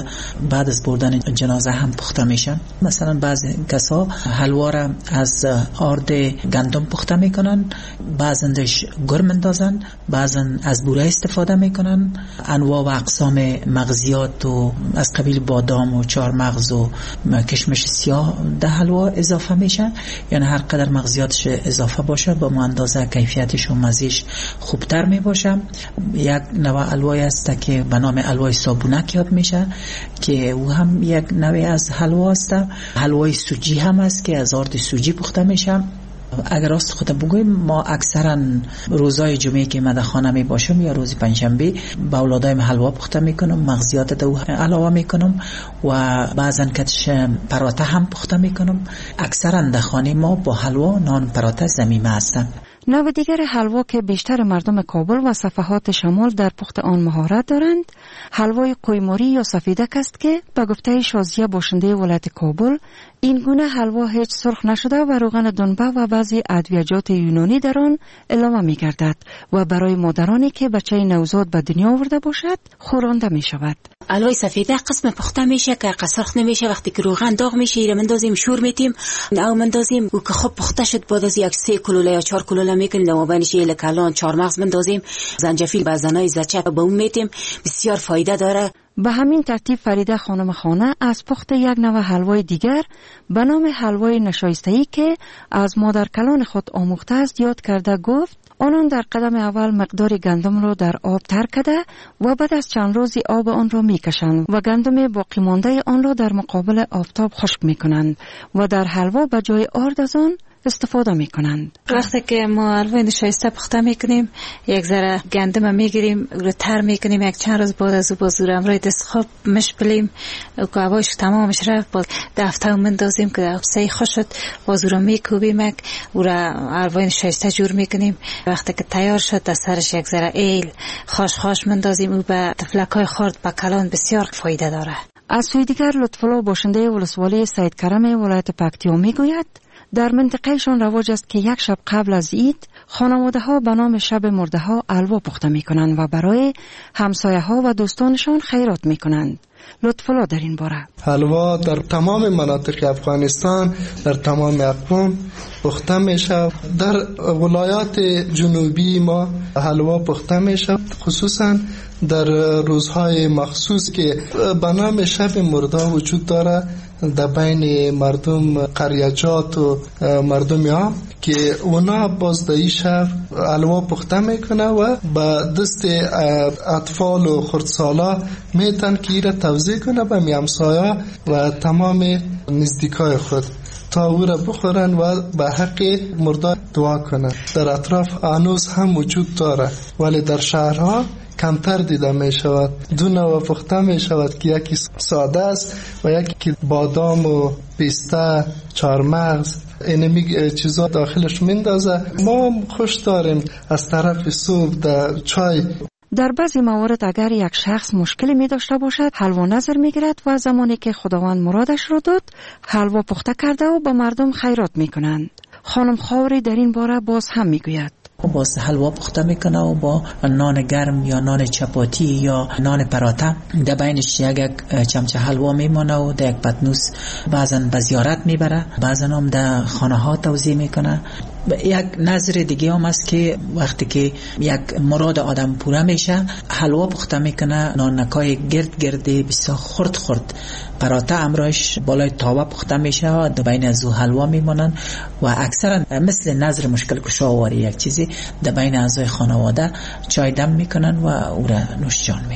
بعد از بردن جنازه هم پخته میشن. مثلا بعضی کسا حلوا را از آرد گندم پخته میکنن، بعضندش گرم اندازن، بعضن از بوره استفاده میکنن. انواع و اقسام مغزیات و از قبیل بادام و چهارمغز و کشمش سیاه در حلوا اضافه میشن، یعنی هر قدر مغزیاتش اضافه باشه با اندازه کیفیتش و مزهش خوبتر میباشه. یک نوع حلوایی است که به نام حلوای صابونک یاد میشه که او هم یک نوع از حلوا است. حلوای سوجی هم است که از آرد سوجی پخته میشه. اگر راست خود بگویم ما اکثرا روزای جمعه که من در خانه می باشم یا روز پنجشنبه با اولادایم حلوا پخته میکنم، مغزیات دو علاوه میکنم و بعضن کتش پراته هم پخته میکنم. اکثرا در خانه ما با حلوا نان پراته زمینه هستن. نوع دیگر حلوا که بیشتر مردم کابل و صفحات شمال در پخت آن مهارت دارند حلوای قیموری یا سفیدک است که به گفته شازیه باشنده ولایت کابل این گونه حلوا هیچ سرخ نشده و روغن دنبه و بعضی ادویجات یونانی در آن علاوه می گردد و برای مادرانی که بچه نوزاد به دنیا آورده باشد خورانده می شود. حلوای سفیدک قسم پخته میشه که سرخ نمیشه. وقتی که روغن داغ میشه ایره مندازیم شور میتیم او مندازیم و که خب پخته شد بعد از یک سه کلوله یا چهار کلوله میکنیم در مابینش یه لکلان چهار مغز مندازیم، زنجفیل بزنای زچه به اون میتیم. بسیار فایده داره. به همین ترتیب فریده خانم خانه از پخت یک نوع حلوای دیگر به نام حلوای نشایسته‌ای که از مادر کلان خود آموخته است یاد کرده گفت آنان در قدم اول مقدار گندم را در آب تر کرده و بعد از چند روزی آب آن را میکشند و گندم باقی مانده آن را در مقابل آفتاب خشک میکنند و در حلوا به جای آرد از آن استفاده میکنند. وقتی که ما حلوای نشایسته پخته میکنیم یک ذره گندم میگیریم رو تر میکنیم، یک چند روز بعد از او باز رو امروی دستخواب مشپلیم و که هوایش تمامش رفت باز دفته مندازیم که دفته خوش شد باز رو میکوبیم یک و رو حلوای نشایسته جور میکنیم. وقتی که تیار شد از سرش یک ذره ایل خاش خاش مندازیم و به تفلکای خرد به کلان بسیار فایده داره. از سوی دیگر لطفالله باشنده ولسوالی سید کرم ولایت پکتیا میگوید در منطقهشان رواج است که یک شب قبل از عید خانواده ها به نام شب مرده ها حلوا پخته می کنند و برای همسایه ها و دوستانشان خیرات می کنند. لطفالله در این باره حلوا در تمام مناطق افغانستان در تمام اقوام پخته میشه. در ولایات جنوبی ما حلوا پخته میشه، خصوصا در روزهای مخصوص که به نام شب مرده وجود داره در بین مردم قریجات و مردم ها که اونا باز در این شب حلوا پخته میکنه و با دست اطفال و خردسالا میتن که ایره توزیع کنه به همسایه و تمام نزدیکای خود تا او را بخورن و به حق مرده دعا کنن. در اطراف هنوز هم وجود داره ولی در شهرها کمتر دیده می شود. دو نوع پخته می شود که یکی ساده است و یکی که بادام و پیسته، چهارمغز اینمی چیزا داخلش میندازه. ما خوش داریم از طرف صبح در چای. در بعضی موارد اگر یک شخص مشکلی می داشته باشد حلوا نظر می گیرد و زمانی که خداوند مرادش را داد حلوا پخته کرده و به مردم خیرات می کنند. خانم خاوری در این باره باز هم می گوید باز حلوا پخته میکنه و با نان گرم یا نان چپاتی یا نان پراته در بینش یک چمچه حلوا میمونه و در یک پتنوس بعضن به زیارت میبره، بعضن هم در خانه ها توزیع میکنه. یک نظر دیگه هم است که وقتی که یک مراد آدم پوره میشه حلوا پخته میکنه، نانکای گرد گرده بسیار خرد خرد پراته امراش بالای تاوه پخته میشه و در بین از او حلوا میمونن و اکثرا مثل نظر مشکل کشاواری یک چیزی در بین اعضای خانواده چای دم میکنن و او را نوش جان میکنن.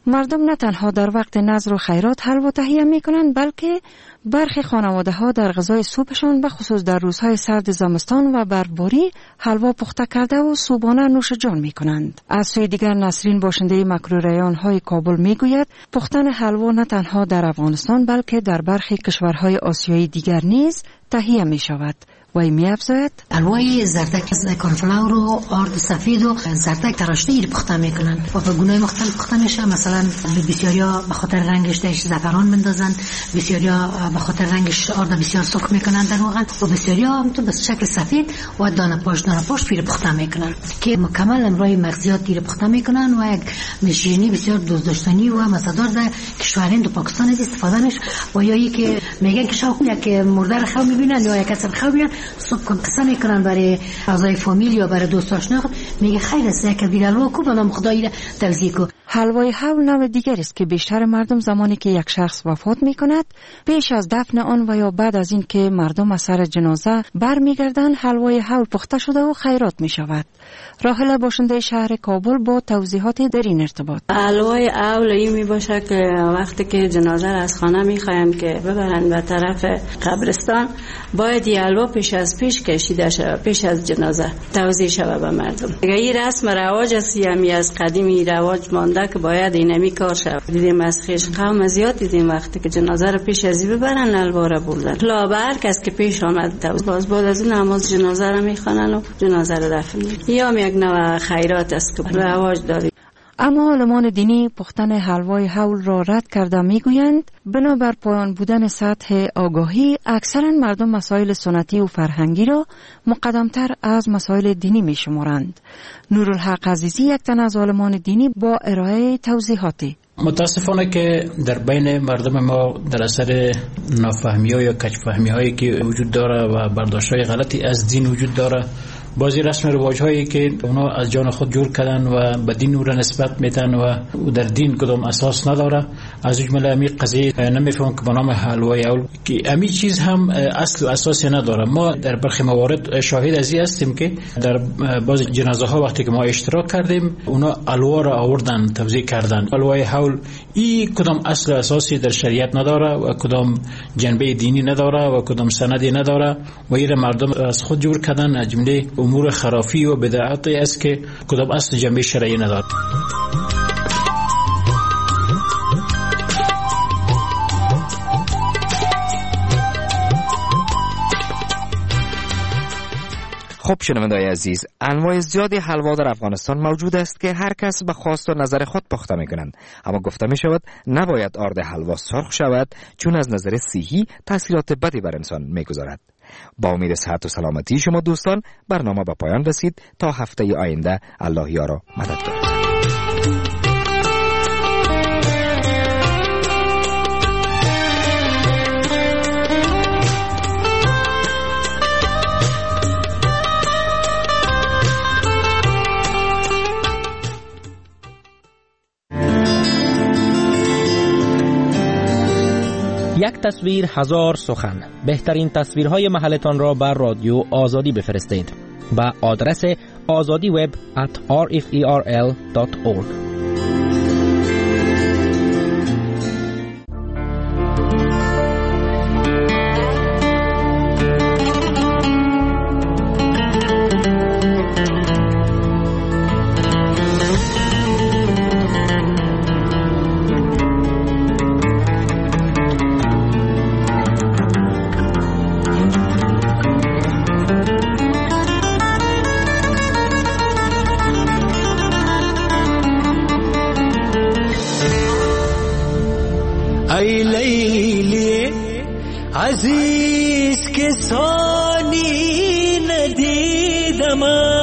مردم نه تنها در وقت نذر و خیرات حلوا تهیه می کنند، بلکه برخی خانواده ها در غذای صبحشان به خصوص در روزهای سرد زمستان و برفباری حلوا پخته کرده و صبحانه نوش جان می کنند. از سوی دیگر نسرین باشنده مکروریان های کابل می گوید پختن حلوا نه تنها در افغانستان بلکه در برخی کشورهای آسیایی دیگر نیز تهیه می شود. وی می افزاید حلوای زردک از کارنفلاور و آرد سفید و زردک تراشته ای پخته میکنن و به گونه مختلف پخته میشه. مثلا بسیاریا به خاطر رنگش داش زعفران بندازن، بسیاریا به خاطر رنگش آرد بسیار سرخ میکنن در واقع، و بسیاریا هم تو به شکل سفید و دانه پاش دانه پاش پیر پخته میکنن که مکمل امرای مغزیات دیر پخته میکنن و یک نشینی بسیار دوست داشتنی و مزه‌دار در کشورین دو پاکستان استفاده میشه. و یا ای که میگن که شاو یک مرده رو خو میبینن یا یک کس خو میبینن صبح کن قصه میکنن برای اعضای فامیل یا برای دوست آشنا، میگه خیر است یک دیگه حلوا کو بنام خدایی توزیع کو. حلوای حول نوع دیگر است که بیشتر مردم زمانی که یک شخص وفات میکند پیش از دفن آن و یا بعد از این که مردم از سر جنازه برمیگردند حلوای حول پخته شده و خیرات میشود. راحله باشنده شهر کابل با توضیحات در این ارتباط. حلوای حول این می باشه که وقتی که جنازه را از خانه میخوایم که ببرن به طرف قبرستان باید این حلوا پیش از پیش کشیده شود، پیش از جنازه توزیع شود به مردم. این رسم رواج است، یمی از قدیمی رواج مانده که باید اینمی کار شود. دیدیم از خیش قوم زیاد دیدیم وقتی که جنازه را پیش از ببرن حلوا را بردن لا به هر کس که پیش آمد باز بعد از نماز جنازه را میخوانن و جنازه را دفن میکنن. یا یک نوع خیرات است که رواج داریم. اما علمان دینی پختن حلوای حول را رد کرده میگویند بنابر پایان بودن سطح آگاهی اکثرا مردم مسائل سنتی و فرهنگی را مقدمتر از مسائل دینی میشمارند. نورالحق عزیزی یک تن از علمان دینی با ارائه توضیحاتی. متاسفانه که در بین مردم ما در اثر نافهمی ها یا کجفهمی هایی که وجود داره و برداشت های غلطی از دین وجود داره، بعضی رسم رواج هایی که اونا از جان خود جور کردن و به دین او را نسبت میتن و در دین کدام اساس نداره، از جمله امی قضیه نمیفهم که به نام حلوای حول که امی چیز هم اصل و اساسی نداره. ما در برخی موارد شاهد از این هستیم که در بعضی جنازه ها وقتی که ما اشتراک کردیم اونا حلوا را آوردن توزیع کردن. حلوای حول این کدام اصل و اساسی در شریعت نداره و کدام جنبه دینی نداره و کدام سندی نداره و این مردم از خود جور کردن، از جمله امور خرافی و بدعاتی است که کدام اصل جنبه شرعی ندارد. خب شنونده‌های عزیز، انواع زیادی حلوا در افغانستان موجود است که هر کس به خواست و نظر خود پخته می‌کنند، اما گفته می‌شود نباید آرد حلوا سرخ شود چون از نظر صحی تاثیرات بدی بر انسان می‌گذارد. با امید صحت و سلامتی شما دوستان، برنامه به پایان رسید. تا هفته آینده الله یارا مددگار. یک تصویر هزار سخن. بهترین تصویرهای محلتان را بر رادیو آزادی بفرستید با آدرس آزادی وب ات آر اف ای آر ال دات اورگ. ای لیلی عزیز کسانی ندیدم،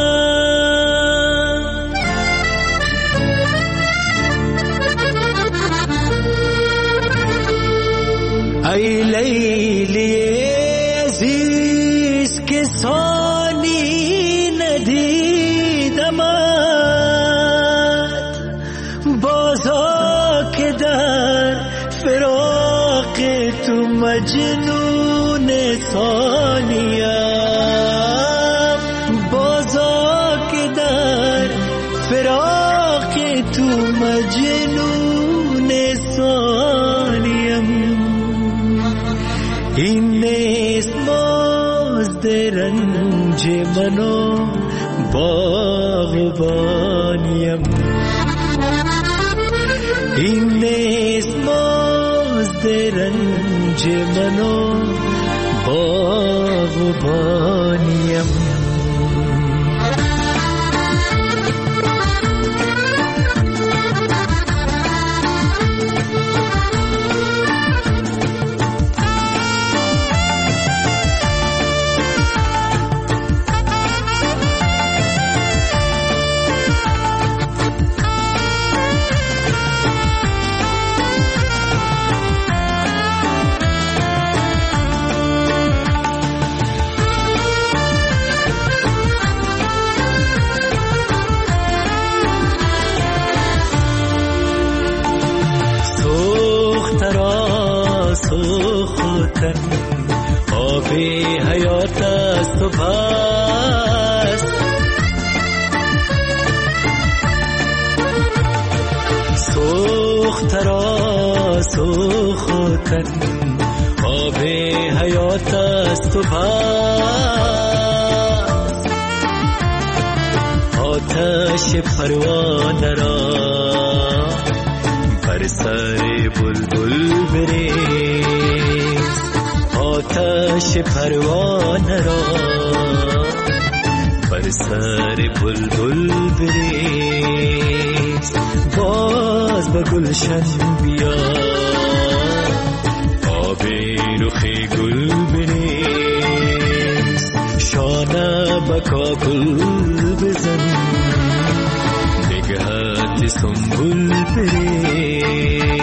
ای لیلی عزیز کسانی ندیدم، بازا که در فراق تو مجنون ثانیم، بازا که در فراق تو مجنون این نیست مزد رنج منو باغبانیم، این نیست مزد رنج منو باغبانیم. آب حیات است و بس، سوخت را سوختن آب حیات است و بس، آتش پروانه را بر سر بلبل بریز، آتش پروانه را بر سر بلبل بریز، باز به گلشن بیا آب رخ گل بریز، شانه به کاکل بزن نگهت سنبول بریز.